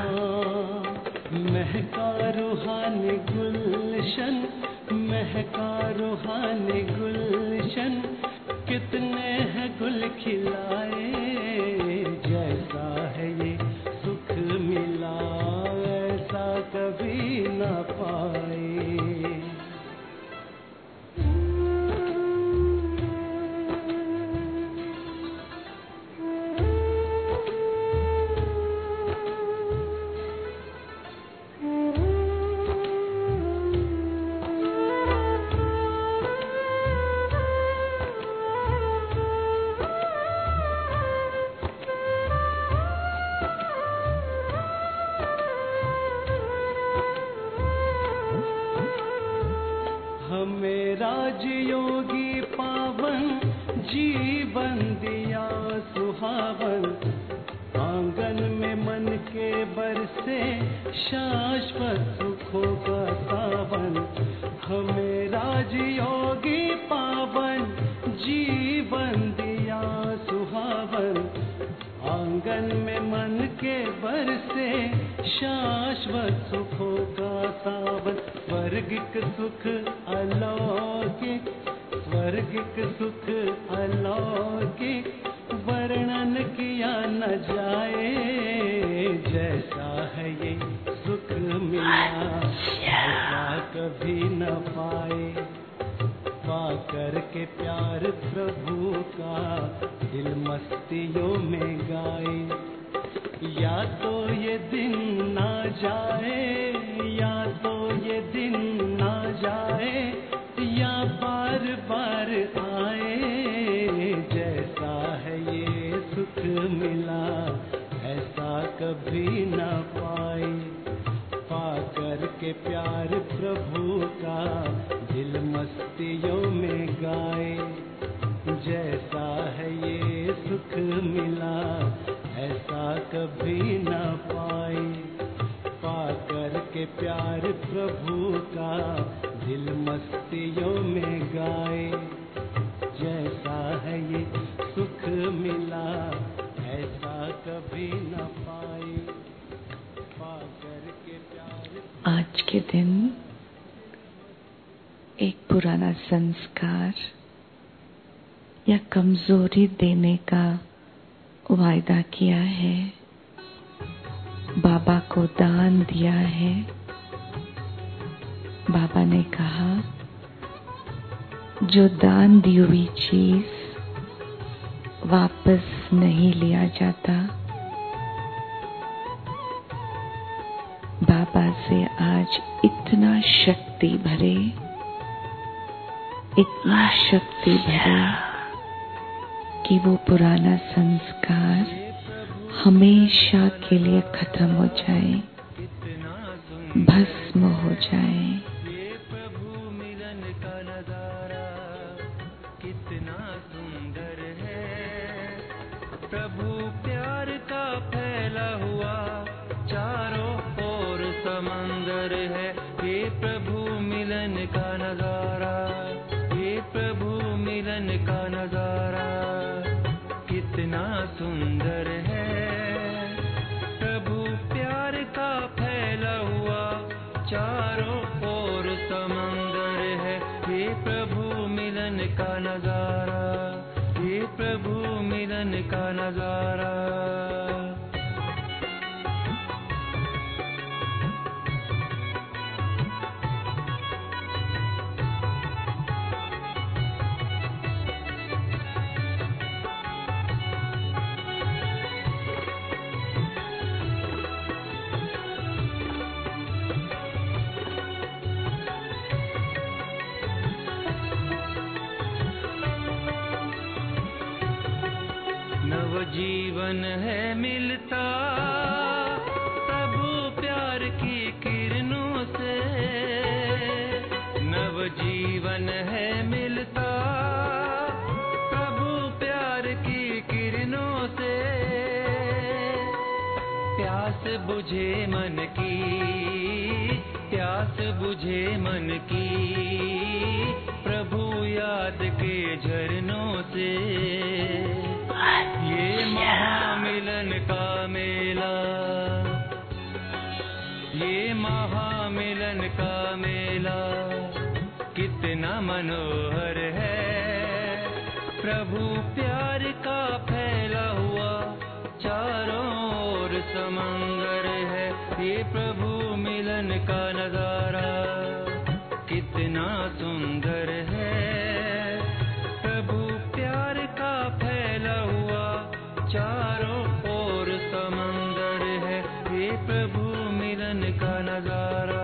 महका रूहानी गुलशन, महका रूहानी गुलशन, कितने हैं गुल खिलाए। जैसा है ये सुख मिला, ऐसा कभी न पाए। हमें राजयोगी पावन जीवन दिया सुहावन। आंगन में मन के बरसे शाश्वत सुखों का सावन। हमें राजयोगी पावन जीवन दिया सुहावन। आंगन में मन के बरसे शाश्वत सुखों का सावन। स्वर्गिक सुख अलौकिक, स्वर्गिक सुख अलौकिक, वर्णन किया न जाए। जैसा है ये सुख मिला, ऐसा कभी न पाए। पाकर के प्यार प्रभु का दिल मस्तियों में गाए। या तो ये दिन ना जाए, या तो ये दिन ना जाए, या बार बार आए। जैसा है ये सुख मिला, ऐसा कभी न पाए। पाकर के प्यार प्रभु का दिल मस्तियों में गाए। जैसा है ये सुख मिला, ऐसा कभी न पाए। पाकर के प्यार प्रभु का दिल मस्तियों में गाए। जैसा है ये सुख मिला, ऐसा कभी न पाए। पाकर के प्यार। आज के दिन एक पुराना संस्कार या कमजोरी देने का वायदा किया है, बाबा को दान दिया है। बाबा ने कहा, जो दान दी हुई चीज वापस नहीं लिया जाता, बाबा से आज इतना शक्ति भरे, इतना शक्ति भरे कि वो पुराना संस्कार हमेशा के लिए खत्म हो जाए, भस्म हो जाए। ये प्रभु मिलन का नजारा कितना सुंदर है। प्रभु प्यार का फैला हुआ चारों ओर समंदर है। ये प्रभु मिलन का नजारा, ये प्रभु मिलन का नजारा कितना सुंदर है। प्रभु प्यार का फैला हुआ चारों ओर समंदर है। ये प्रभु मिलन का नजारा, ये प्रभु मिलन का नजारा। जीवन है मिलता प्रभु प्यार की किरणों से। नव जीवन है मिलता प्रभु प्यार की किरणों से। प्यास बुझे मन की, प्यास बुझे मन की प्रभु याद के झरनों से। ये महामिलन का मेला, ये महामिलन का मेला कितना मनोहर है। प्रभु प्यार का फैला हुआ चारों ओर समंदर है। ये प्रभु मिलन का नजारा कितना सुंदर है। प्रभु प्यार का फैला हुआ चारों ओर समंदर है। ये प्रभु मिलन का नजारा।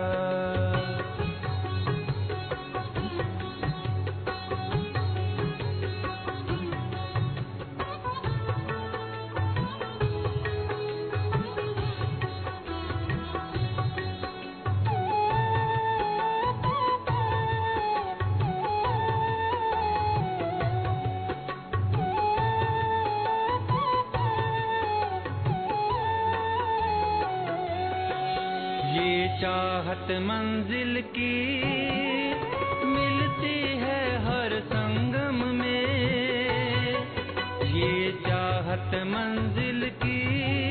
चाहत मंजिल की मिलती है हर संगम में। ये चाहत मंजिल की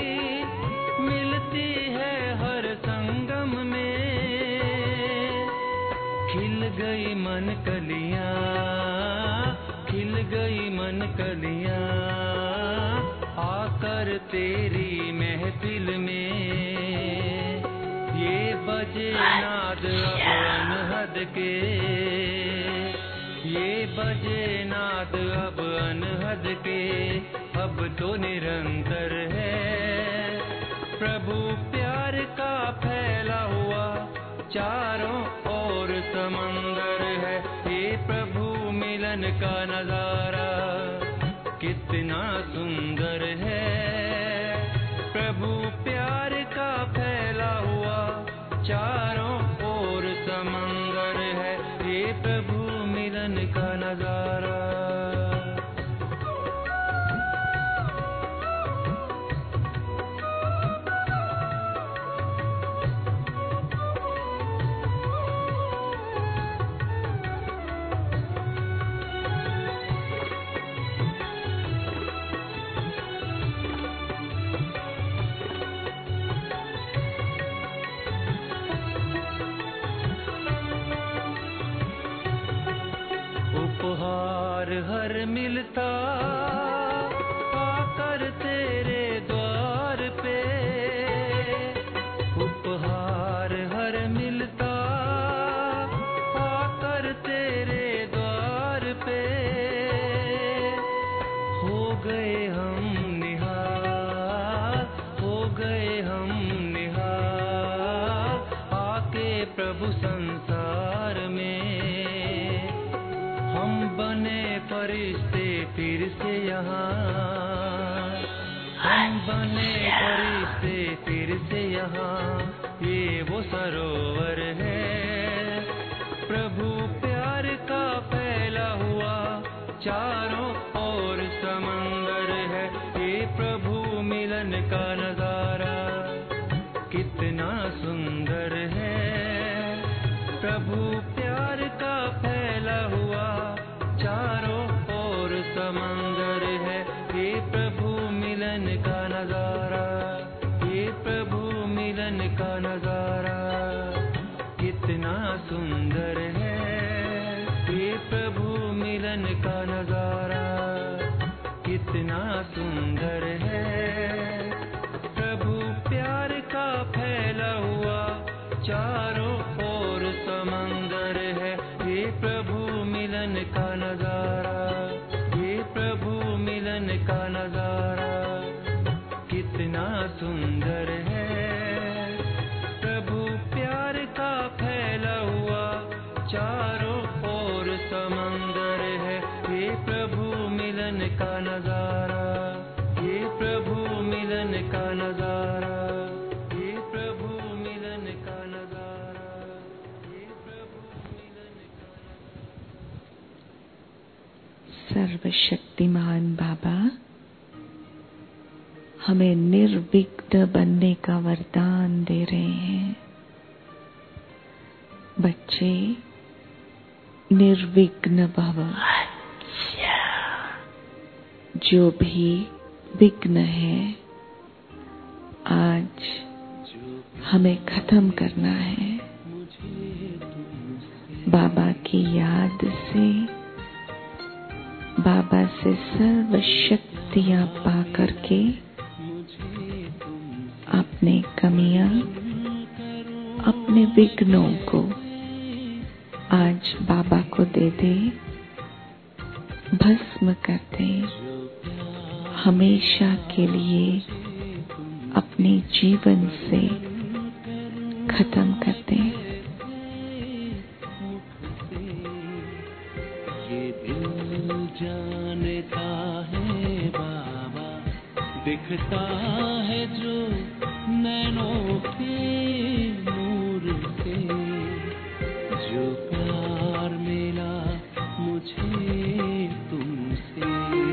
मिलती है हर संगम में। खिल गई मन कलियां, खिल गई मन कलियां आकर तेरी महफिल में। ये बजे नाद अब अनहद के, ये बजे नाद अब अनहद के, अब तो निरंतर है। प्रभु प्यार का फैला हुआ चारों ओर समंदर है। ये प्रभु मिलन का नजारा कितना सुंदर है। प्रभु प्यार का फैला हुआ चारों ओर समंदर है। ये प्रभु मिलन का नजारा। उपहार हर मिलता आकर तेरे द्वार पे। उपहार हर मिलता आकर तेरे द्वार पे। हो गए हम निहाल, हो गए हम निहाल यहाँ, हम बने फरिश्ते फिर से यहाँ, ये वो सरोवर है। प्रभु प्यार का फैला हुआ चारों ओर समंदर है, ये प्रभु मिलन का नजारा कितना सुंदर है। प्रभु प्यार का फैला हुआ चारों ओर समंदर है, ये प्रभु मिलन का नजारा, ये प्रभु मिलन का नजारा कितना सुंदर है। ये प्रभु मिलन का नजारा कितना सुंदर है। प्रभु प्यार का फैला हुआ चारों ओर समंदर है, ये प्रभु मिलन का नजारा, ये प्रभु मिलन का नजारा कितना सुंदर है। प्रभु प्यार का फैला हुआ चारों ओर समंदर है, ये प्रभु मिलन का नजारा, ये प्रभु मिलन का नजारा, ये प्रभु मिलन का नजारा, ये प्रभु मिलन का नजारा। सर्वशक्तिमान बाबा हमें निर्विघ्न बनने का वरदान दे रहे हैं। बच्चे निर्विघ्न भव, जो भी विघ्न है आज हमें खत्म करना है। बाबा की याद से, बाबा से सर्व शक्तियां पा करके अपने कमियां, अपने विघ्नों को आज बाबा को दे दे, भस्म कर दे, हमेशा के लिए अपने जीवन से खत्म कर दे। ये दिल जानता है बाबा, दिखता है जो नैनों के नूर से, जो प्यार मिला मुझे तुमसे।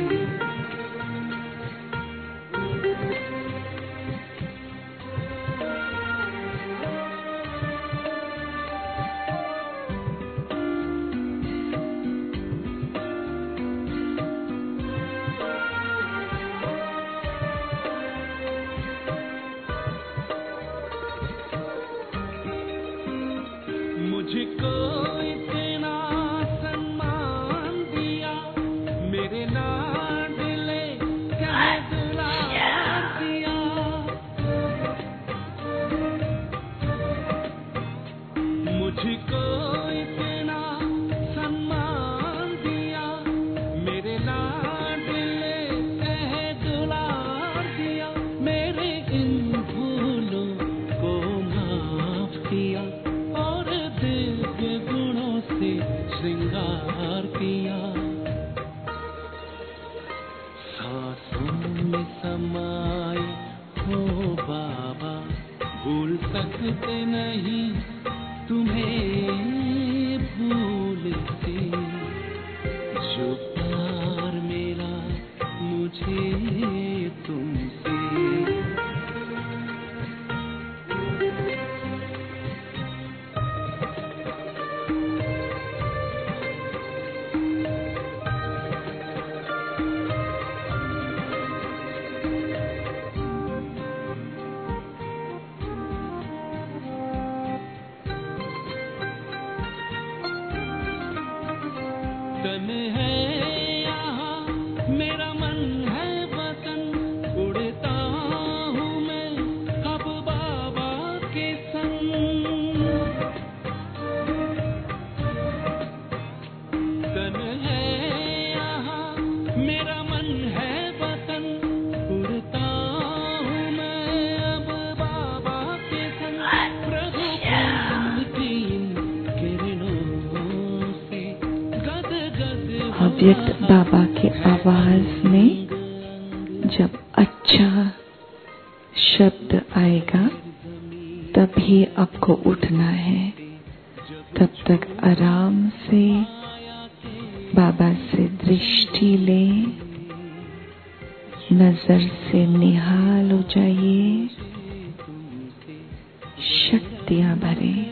मुझको इतना सम्मान दिया, मेरे लाडले कह दुलार दिया। मुझको इतना सम्मान दिया, मेरे लाडले कह दुलार दिया। मेरे इन भूलों को माफ किया और दिव्य गुणों से श्रृंगार किया। सांसों में समाए हो बाबा, भूल सकते नहीं तुम्हें भूल से। जो प्यार मेरा मुझे तुमसे। तन है यहाँ मेरा मन है वतन, उड़ता हूँ मैं अब बाबा के संग। तन है यहाँ मेरा मन है वतन, उड़ता हूँ मैं अब बाबा के संग। प्रभु की किरणों से गद गद अव्यक्त बाबा की आवाज आवाज में जब अच्छा शब्द आएगा तभी आपको उठना है। तब तक आराम से बाबा से दृष्टि लें, नजर से निहाल हो जाइए, शक्तियां भरें।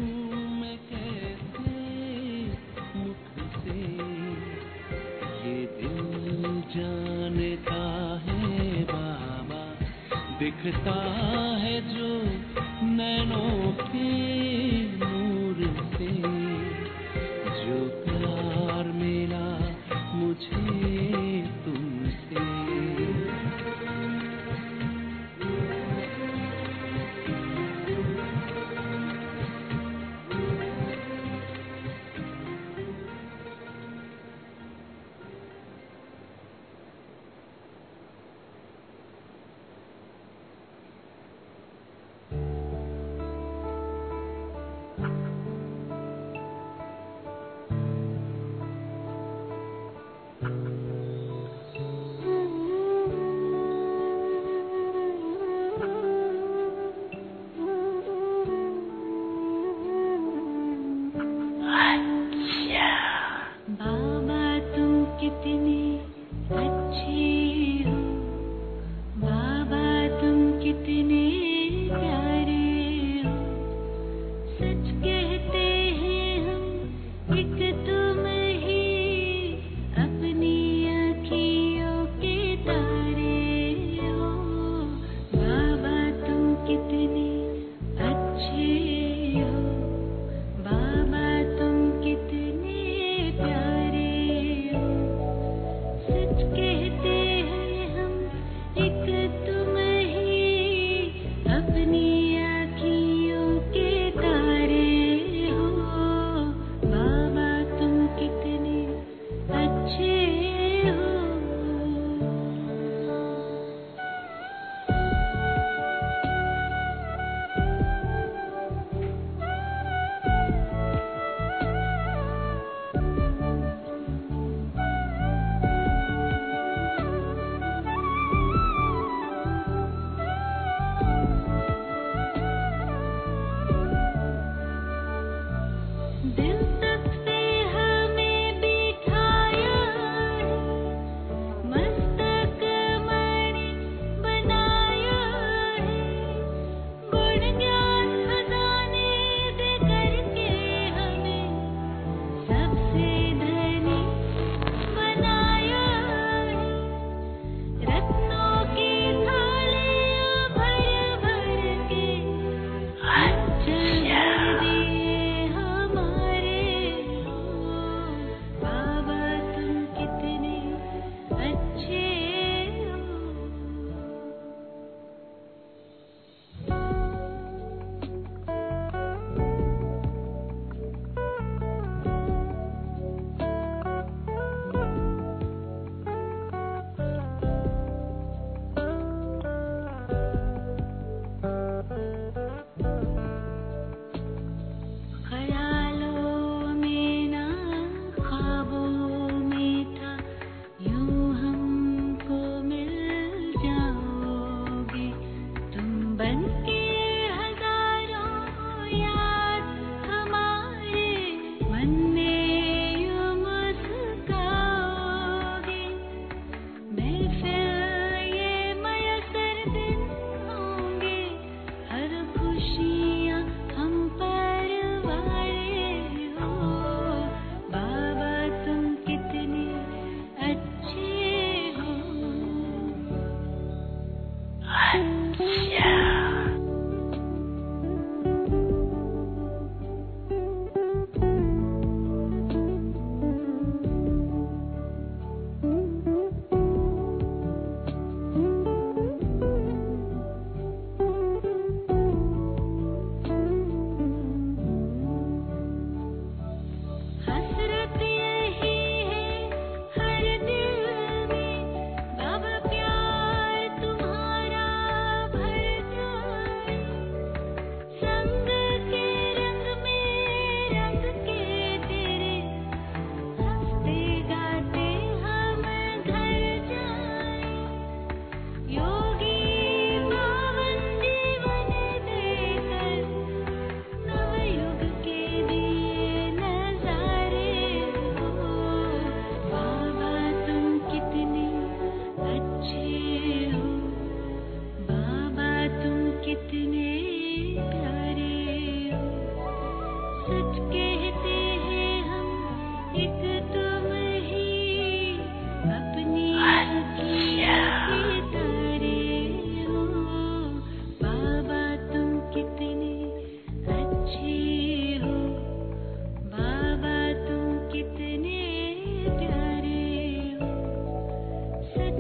दिखता है जो नैनों के नूर से, जो प्यार मिला मुझे तुमसे।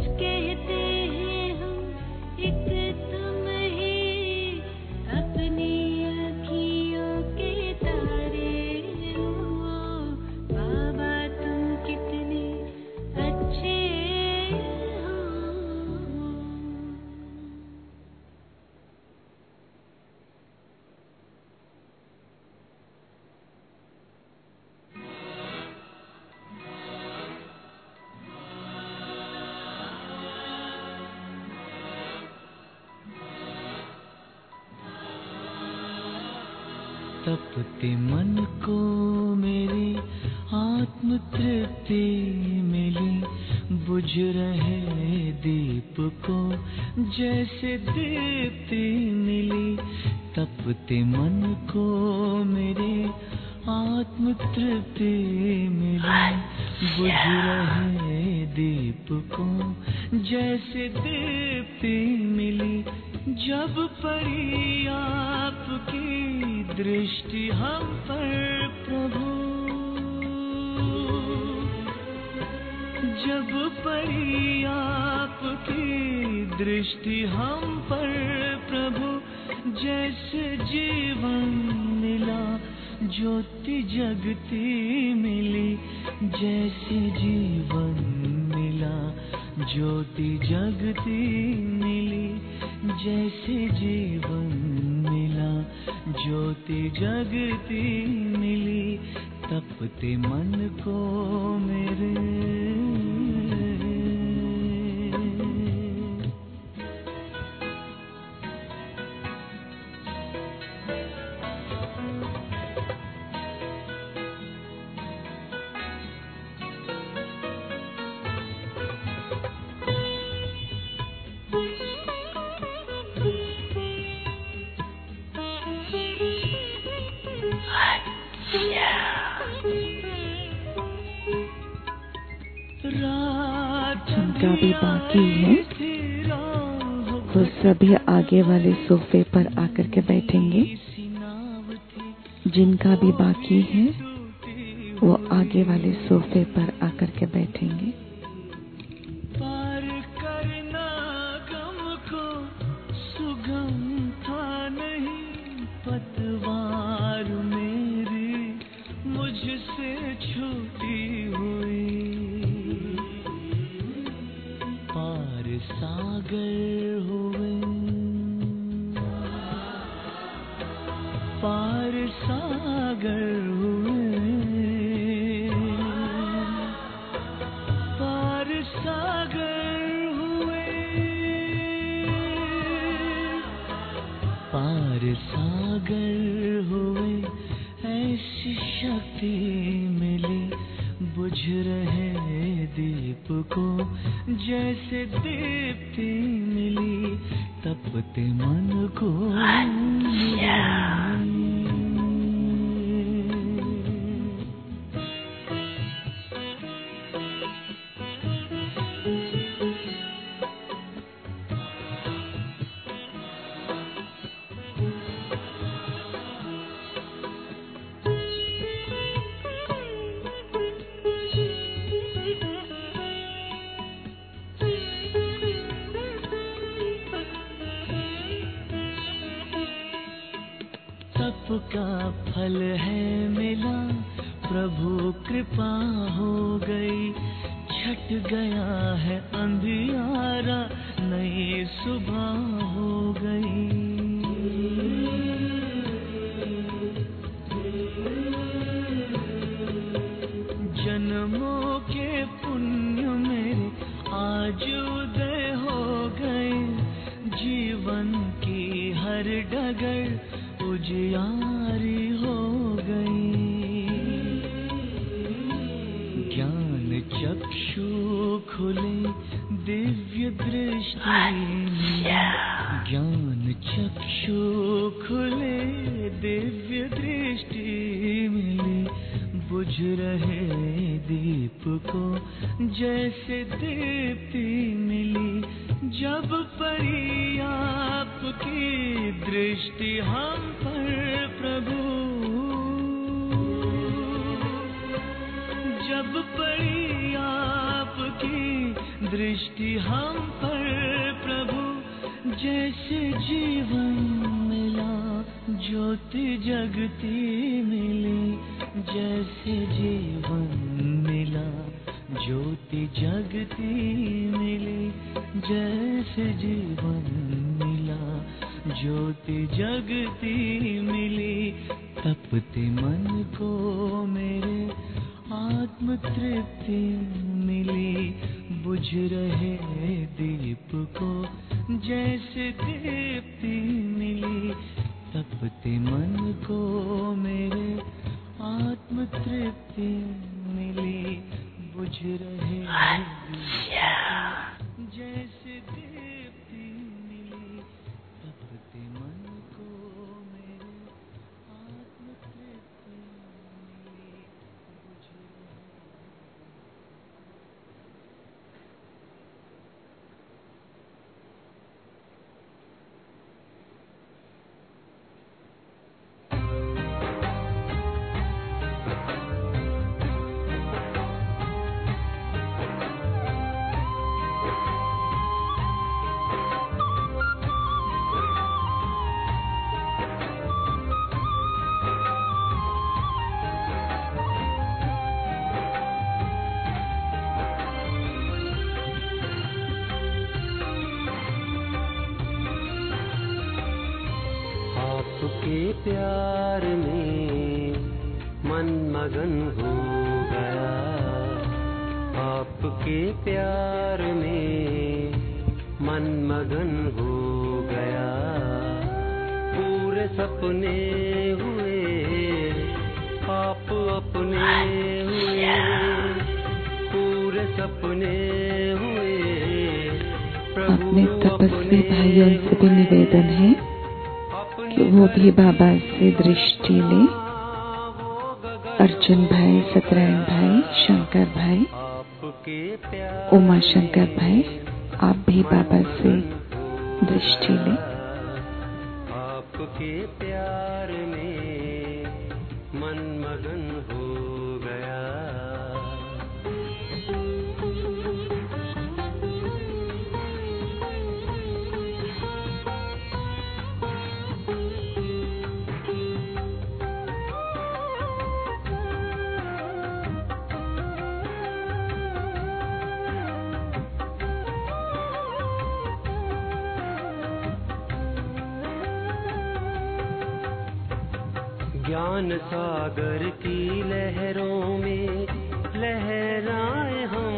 कहते हैं हम एक तुम ही अपनी अखियों के तारे हो बाबा तुम कितने अच्छे हो। तपते मन को मेरी आत्म तृप्ति मिली, बुझ रहे दीप को जैसे दीप्ति मिली। तपते मन को मेरी आत्म तृप्ति मिली, बुझ रहे दीप को जैसे दीप्ति मिली। जब पड़ी आपकी दृष्टि हम पर प्रभु, जब पड़ी आपकी दृष्टि हम पर प्रभु, जैसे जीवन मिला ज्योति जगती मिली, जैसे जीवन मिला ज्योति जगती मिली, जैसे जीवन मिला ज्योति जगती मिली। तपते मन को मेरे जिनका भी बाकी है वो सभी आगे वाले सोफे पर आकर के बैठेंगे। जिनका भी बाकी है वो आगे वाले सोफे पर आकर के बैठेंगे। पार करना गम को सुगम था नहीं, पतवार मेरी मुझसे छूटी हुई। पार सागर हुए, पार सागर हुए, पार सागर हुए, पार सागर हुए। ऐसी शक्ति मिली बुझ रहे दीप को जैसे दीप्ति मिली। तपते मन को तप का फल है मिला, प्रभु कृपा हो गई। छट गया है अंधियारा, नई सुबह हो गई। जन्मों के पुण्य मेरे आज उदय हो गए। जीवन की हर डगर उजियारी हो गई। ज्ञान चक्षु खुले दिव्य दृष्टि मिली। ज्ञान चक्षु खुले दिव्य दृष्टि मिली। बुझ रहे दीप को जैसे दीप्ति मिली। जब पड़ी आपकी दृष्टि हम पर प्रभु, जब पड़ी आपकी दृष्टि हम पर प्रभु, जैसे जीवन मिला ज्योति जगती मिली, जैसे जीवन मिला ज्योति जगती मिली, जैसे जीवन मिला ज्योति जगती मिली। तपते मन को मेरे आत्म तृप्ति मिली, बुझ रहे दीप को जैसे दीप्ति मिली। तपते मन को मेरे आत्म तृप्ति मिली, बुझ रहे जैसे दीप्ति मिली। तपते मन को मेरे आत्म तृप्ति मिली, बुझ रहे। आपके प्यार में मन मगन हो गया, आपके प्यार में मन मगन हो गया। पूरे सपने हुए आप अपने हुए, पूरे सपने हुए प्रभु अपने तपस्वी भाइयों से भी निवेदन है कि वो भी बाबा से दृष्टि ले। अर्जुन भाई, सत्यनारायण भाई, शंकर भाई, उमा शंकर भाई, आप भी बाबा से दृष्टि ले। आपके प्यार में मन मगन हो गया। ज्ञान सागर की लहरों में लहराए हम,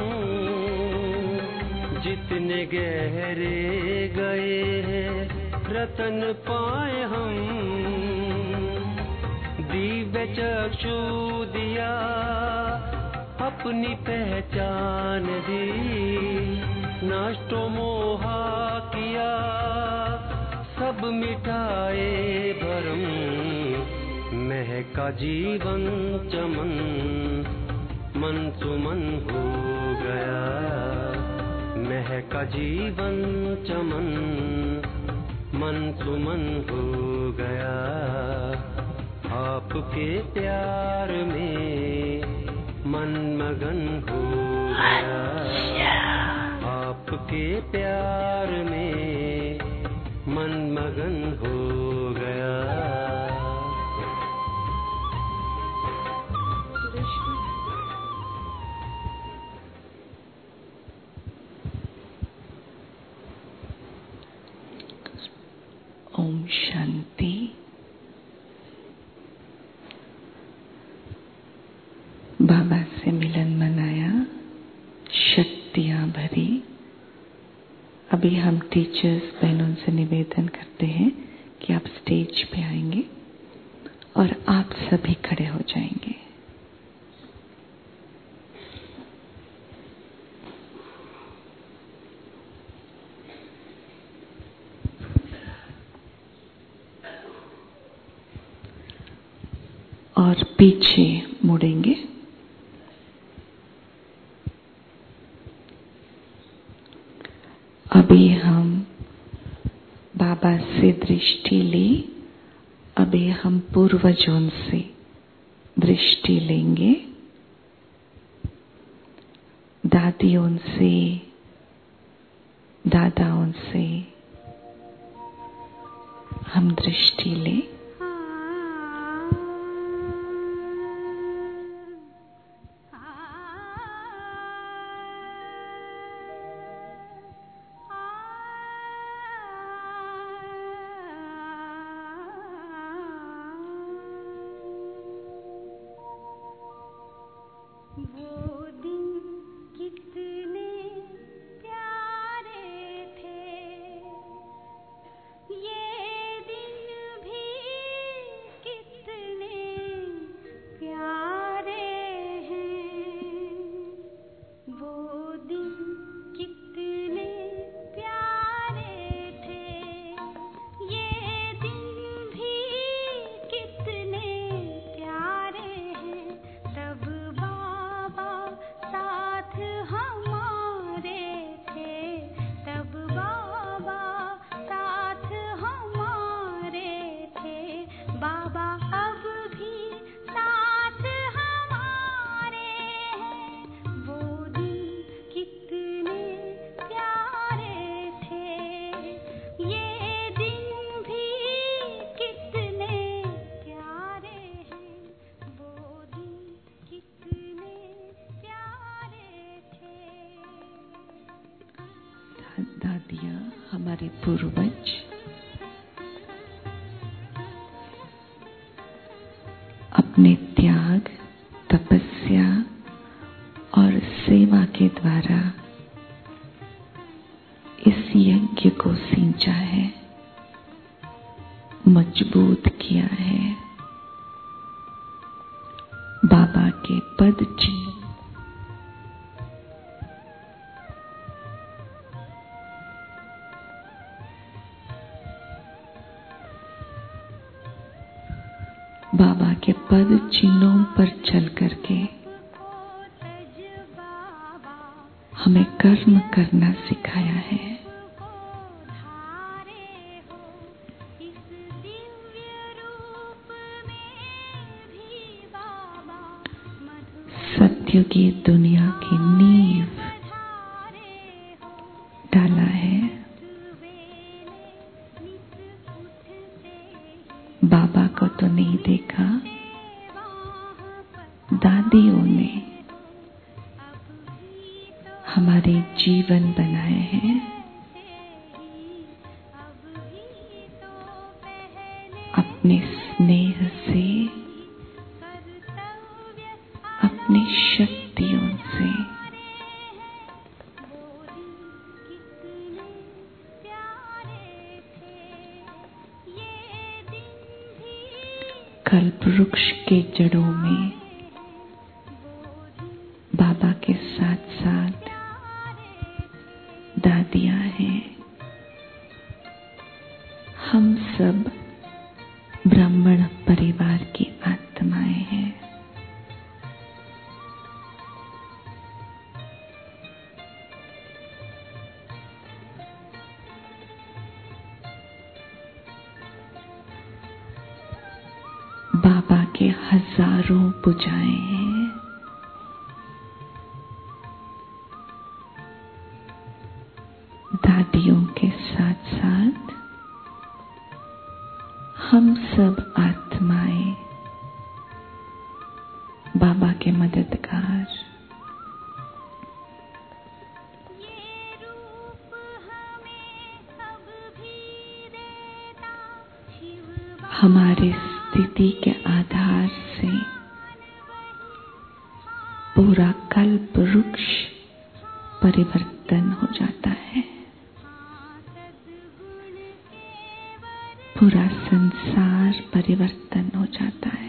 जितने गहरे गए हैं रतन पाए हम। दिव्य चक्षु दिया अपनी पहचान दी, नष्टो मोहा किया सब मिटाए भरम। महका जीवन चमन मन सुमन हो गया, महका जीवन चमन मन सुमन हो गया। आपके प्यार में मन मगन हो गया, आपके प्यार में मन मगन हो गया। ओम शांति। बाबा से मिलन मनाया, शक्तियां भरी। अभी हम टीचर्स बहनों से निवेदन करते हैं कि आप स्टेज पे आएंगे और आप सभी खड़े हो जाएंगे। और पीछे मुड़ेंगे। अभी हम बाबा से दृष्टि ली, अभी हम पूर्वजों से दृष्टि लेंगे, दादियों से, दादाओं से हम दृष्टि लें। वो दिन कितने प्यारे थे, ये दिन भी कितने प्यारे हैं। वो दिन कितने प्यारे थे, ये दिन भी कितने प्यारे हैं। तब बाबा साथ हमारे थे, तब बाबा साथ हमारे थे। बाबा अब भी साथ हमारे हैं। वो दिन कितने प्यारे थे, ये दिन भी कितने प्यारे हैं। वो दिन कितने प्यारे थे। दादियाँ हमारे पूर्वज अपने त्याग, तपस्या और सेवा के द्वारा इस यज्ञ को सींचा है, मजबूत किया है। बाबा के पद चिन्ह बाबा के पद चिन्हों पर चल करके हमें कर्म करना सिखाया है। सत्य की दुनिया की नींव डाला है। बाबा को तो नहीं देखा, दादियों ने हमारे जीवन बनाए हैं। अपने स्नेह से, अपनी शक्तियों से कल्प वृक्ष के जड़ों में बाबा के साथ साथ दादियाँ हैं। हम सब ब्राह्मण परिवार की आत्माएं हैं। बाबा के हजारों पूजाएं हैं। दादियों के साथ साथ हम सब आत्माएं बाबा के मददगार। हमारे स्थिति के आधार से पूरा कल्प वृक्ष परिवर्तन हो जाता है। पूरा संसार परिवर्तन हो जाता है।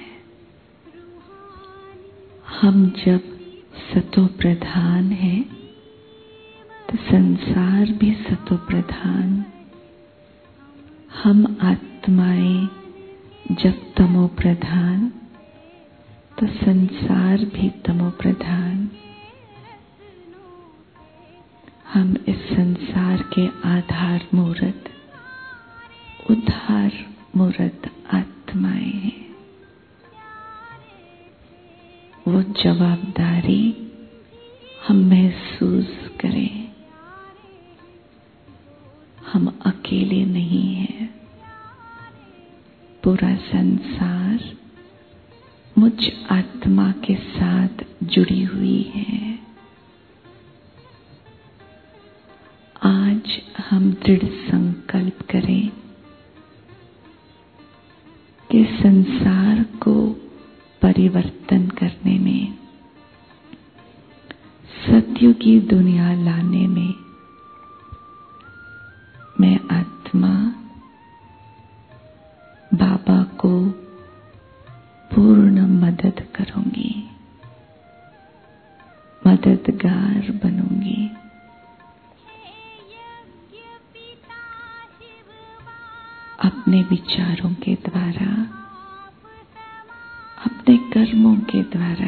हम जब सतो प्रधान हैं तो संसार भी सतो प्रधान। हम आत्माएं जब तमो प्रधान तो संसार भी तमो प्रधान। हम इस संसार के आधार मूर्त, उद्धार मूर्त आत्माएं हैं। वो जवाबदारी हम महसूस करें। हम अकेले नहीं हैं। पूरा संसार मुझ आत्मा के साथ जुड़ी हुई है। आज हम दृढ़ संकल्प करें कि संसार को परिवर्तन करने में, सत्युगी दुनिया लाने में मैं आत्मा बाबा को पूर्ण मदद करूंगी, मददगार बनूंगी। अपने विचारों के द्वारा, अपने कर्मों के द्वारा,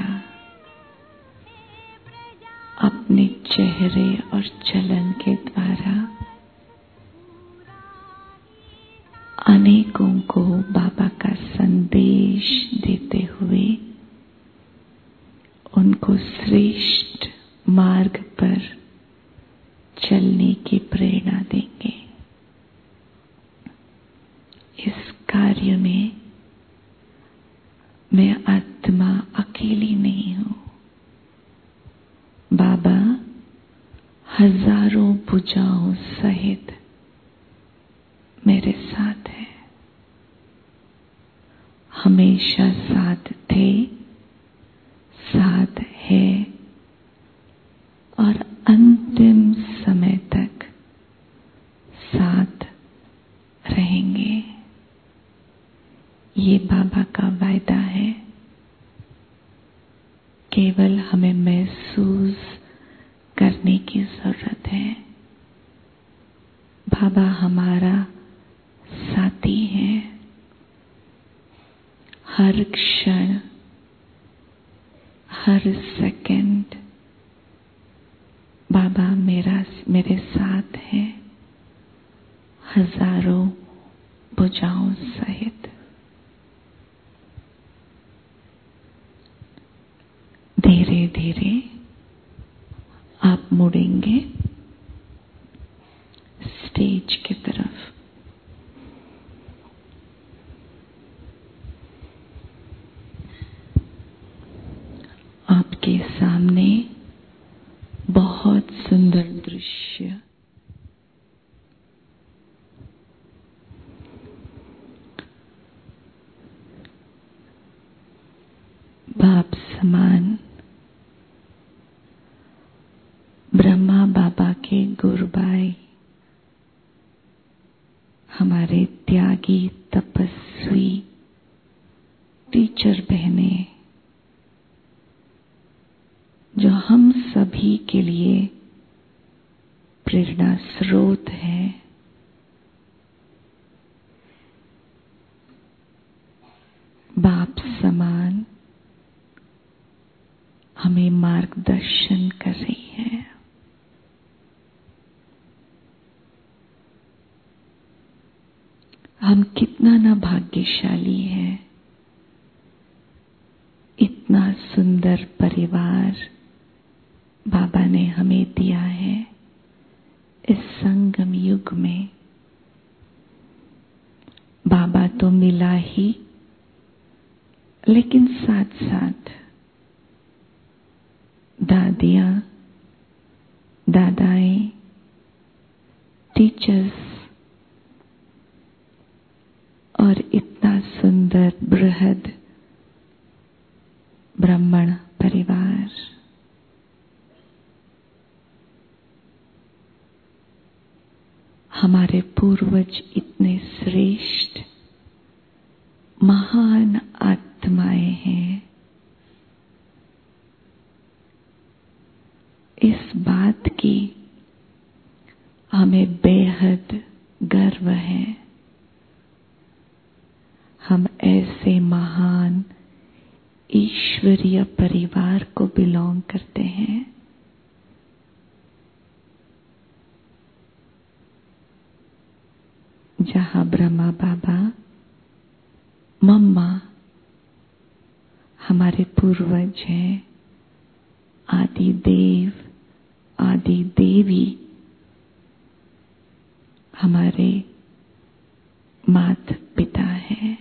अपने चेहरे और चलन के द्वारा अनेकों को बाबा का संदेश देते हुए उनको श्रेष्ठ मार्ग पर चलने की प्रेरणा देंगे। इस कार्य में मैं आत्मा अकेली नहीं हूं। बाबा हजारों भुजाओं सहित मेरे साथ है, हमेशा साथ थे, साथ है और अंतिम समय तक साथ रहेंगे। ये बाबा का वायदा है। केवल हमें महसूस करने की जरूरत है। बाबा हमारा साथी है। हर क्षण, हर सेकंड बाबा मेरे साथ है, हजारों भुजाओं सहित। धीरे धीरे आप मुड़ेंगे स्टेज की तरफ। आपके सामने बहुत सुंदर दृश्य, बाप समान ब्रह्मा बाबा के गुरुभाई, हमारे त्यागी तपस्वी टीचर बहने, जो हम सभी के लिए प्रेरणा स्रोत है, बाप समान हमें मार्गदर्शन कर रही है। हम कितना ना भाग्यशाली हैं। इतना सुंदर परिवार बाबा ने हमें दिया है। इस संगम युग में बाबा तो मिला ही, लेकिन साथ साथ दादियां, दादाएं, टीचर्स और इतना सुंदर बृहद ब्राह्मण परिवार। हमारे पूर्वज इतने श्रेष्ठ महान आत्माएं हैं। इस बात की हमें बेहद गर्व है। हम ऐसे महान ईश्वरीय परिवार को बिलोंग करते हैं। जहां ब्रह्मा बाबा, मम्मा हमारे पूर्वज हैं, आदि देव, आदि देवी हमारे माता पिता हैं।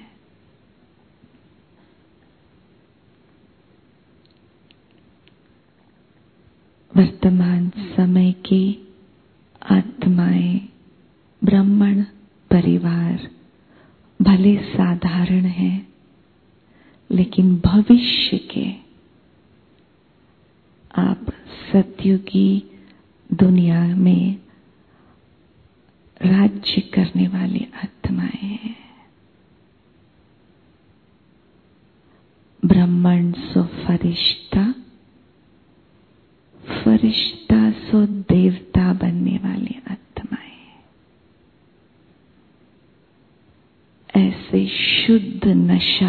वर्तमान समय की आत्माएं, ब्राह्मण परिवार भले साधारण हैं, लेकिन भविष्य के आप सतयुगी दुनिया में राज्य करने वाली आत्माएं हैं। ब्राह्मण सो फरिश्ता, फरिश्ता सो देवता बनने वाली आत्माएं। ऐसे शुद्ध नशा,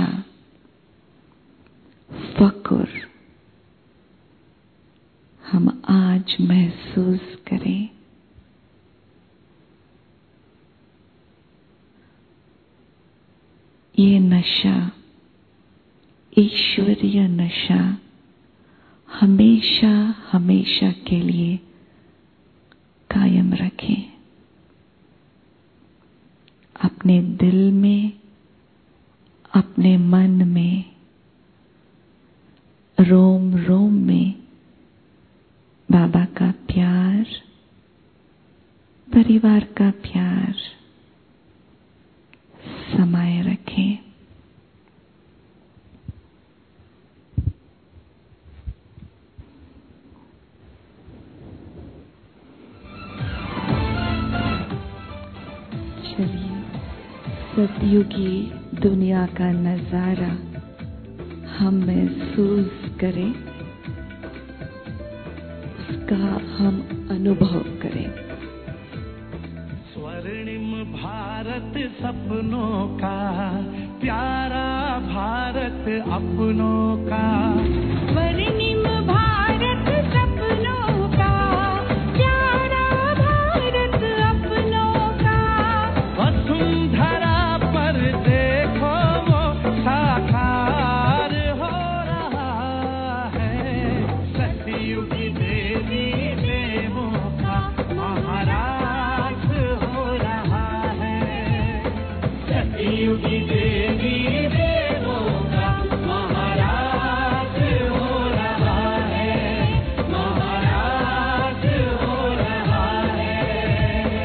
फक्र हम आज महसूस करें। ये नशा, ईश्वरीय नशा हमेशा हमेशा के लिए कायम रखें। अपने दिल में, अपने मन में, रोम रोम में बाबा का प्यार, परिवार का प्यार समाये रखें। चलिए सतयुगी दुनिया का नजारा हम महसूस करें, उसका हम अनुभव करें। स्वर्णिम भारत सपनों का, प्यारा भारत अपनों का। स्वर्णिम भारत सपनों का, प्यारा भारत अपनों का। वसुंधरा पर देखो वो साकार हो रहा है। सतयुगी देवी देवों का महाराज हो रहा है। सतयुगी देवी देवों का महाराज हो रहा है। महाराज हो रहा है।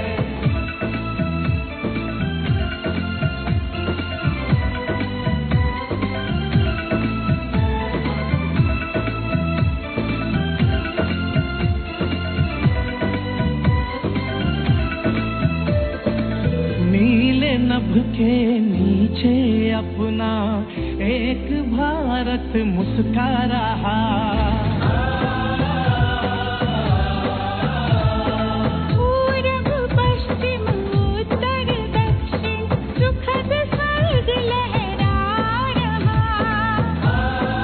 नीले नभ के नीचे अपना एक भारत मुस्का रहा। पूरब पश्चिम उत्तर दक्षिण सुखद स्वर्ग लहरा रहा।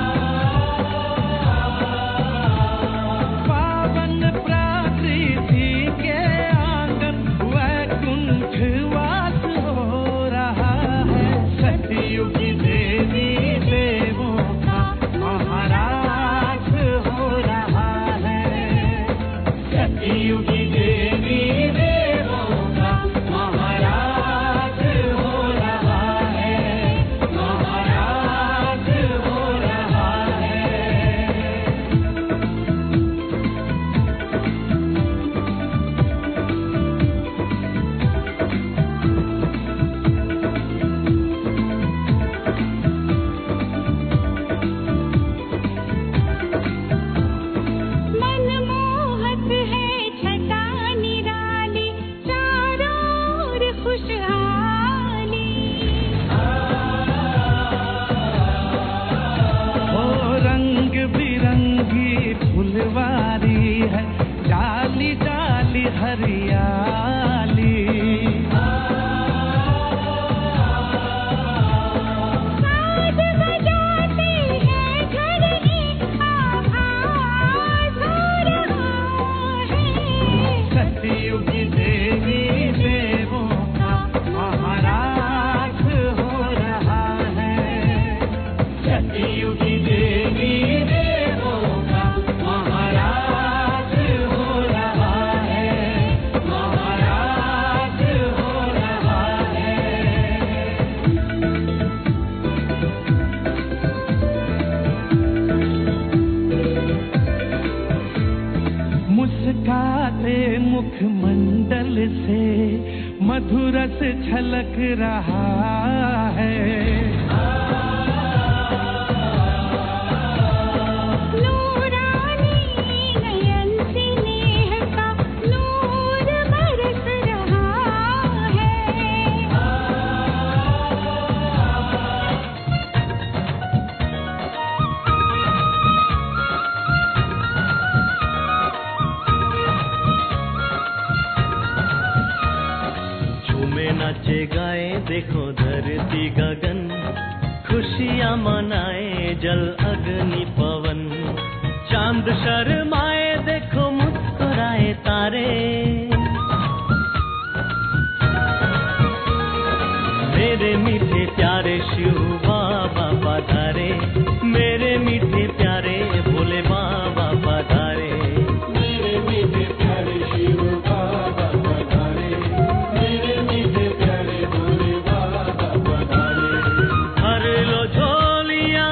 पावन प्रकृति के आंगन वैकुंठ वास हो रहा है। सतयुगी देवी देवों का महाराज मधुरस छलक रहा है। नाचे गाए देखो धरती गगन, खुशियाँ मनाए जल अग्नि पवन। चांद शर्माए देखो मुस्कुराए तारे, मेरे मीठे प्यारे शिव बाबा पधारे, मेरे मीठे प्यारे भोले बाबा पधारे। मेरे मीठे प्यारे शिव बाबा पधारे, मेरे मीठे प्यारे भोले बाबा पधारे। भर लो झोलियाँ,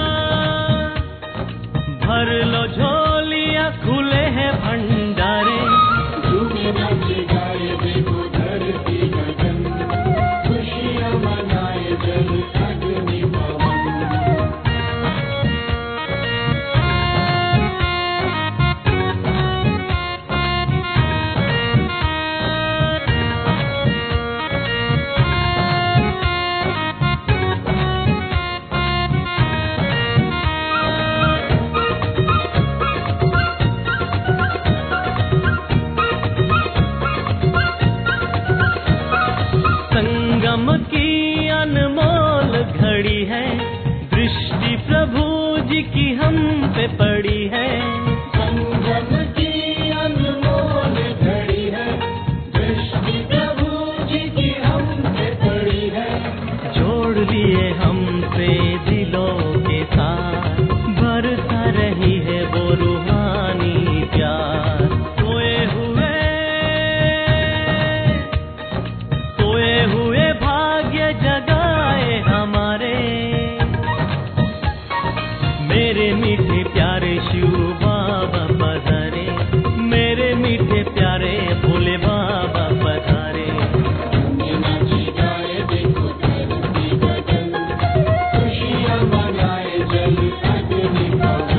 भर लो झोलियाँ, खुले हैं भंडारे। झूमे नाचे गाए देखो धरती गगन, खुशियाँ मनाए जल अग्नि पवन। संगम की अनमोल घड़ी है, दृष्टि प्रभु जी की हम पे पड़ी है। संगम की अनमोल घड़ी है, दृष्टि प्रभु जी की हम पे पड़ी है। जोड़ लिए हमसे दिलों के साथ, बरसा रही है वो रूहानी प्यार। सोए हुए भाग्य जगाए हमारे, मेरे मीठे प्यारे शिव बाबा पधारे, मेरे मीठे प्यारे भोले बाबा पधारे। नाची गाए देखो धरती गगन, खुशियाँ मनाए जल अग्नि पवन।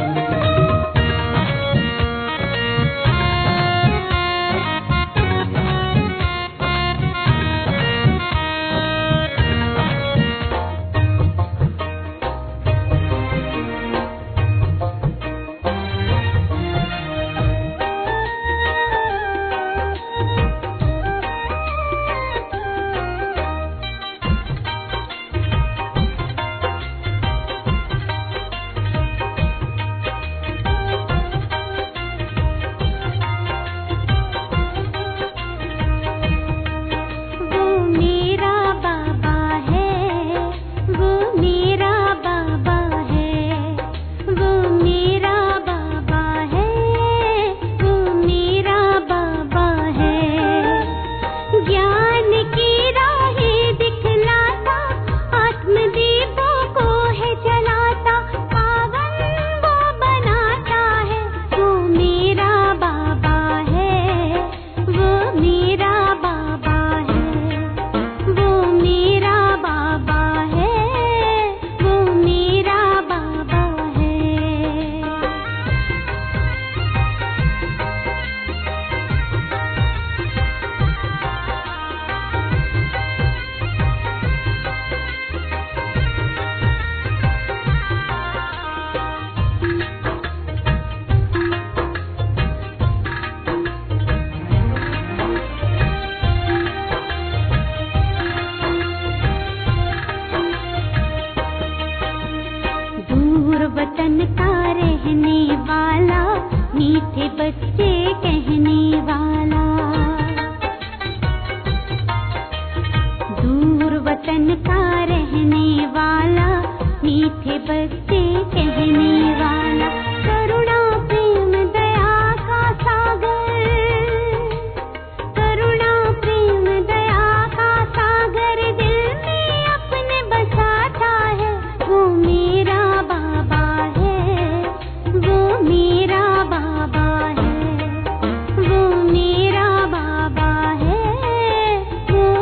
वतन का रहने वाला, मीठे बच्चे कहने वाला। दूर वतन का रहने वाला, मीठे बच्चे कहने वाला। करुणा प्रेम दया का सागर, करुणा प्रेम दया का सागर दिल में अपने बसाता है। वो मेरा बाबा है, वो मेरा बाबा है, वो मेरा बाबा है, वो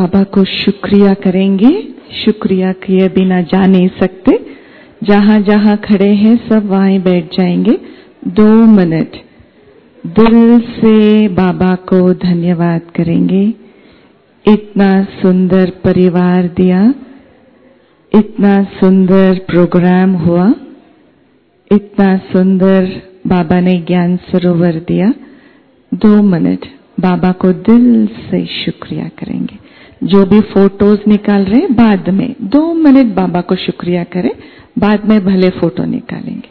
बाबा को शुक्रिया करेंगे। शुक्रिया किए बिना जा नहीं सकते। जहां जहां खड़े हैं सब वहीं बैठ जाएंगे। 2 मिनट दिल से बाबा को धन्यवाद करेंगे। इतना सुंदर परिवार दिया, इतना सुंदर प्रोग्राम हुआ, इतना सुंदर बाबा ने ज्ञान सरोवर दिया। 2 मिनट बाबा को दिल से शुक्रिया करेंगे। जो भी फोटोज निकाल रहे बाद में 2 मिनट बाबा को शुक्रिया करें, बाद में भले फोटो निकालेंगे।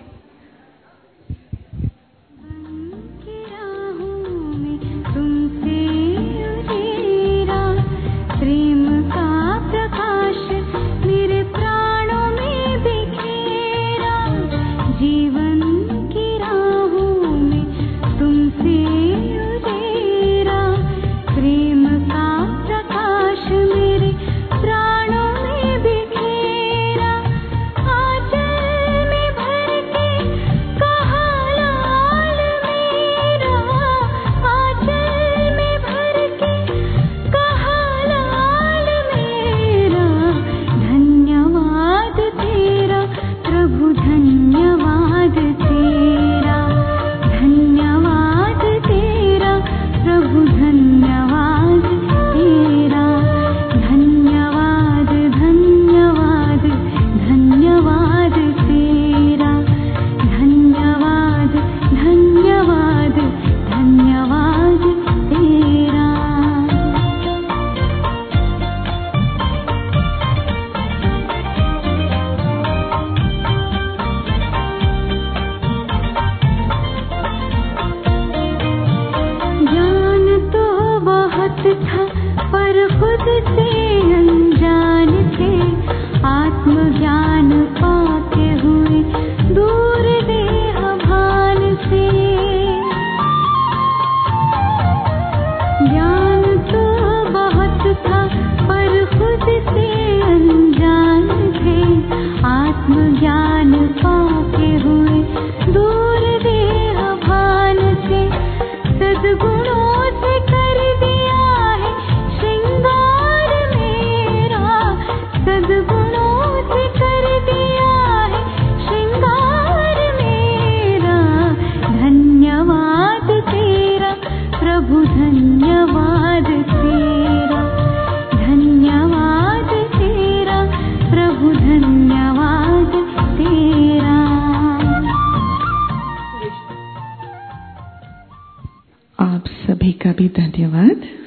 आप सभी का भी धन्यवाद।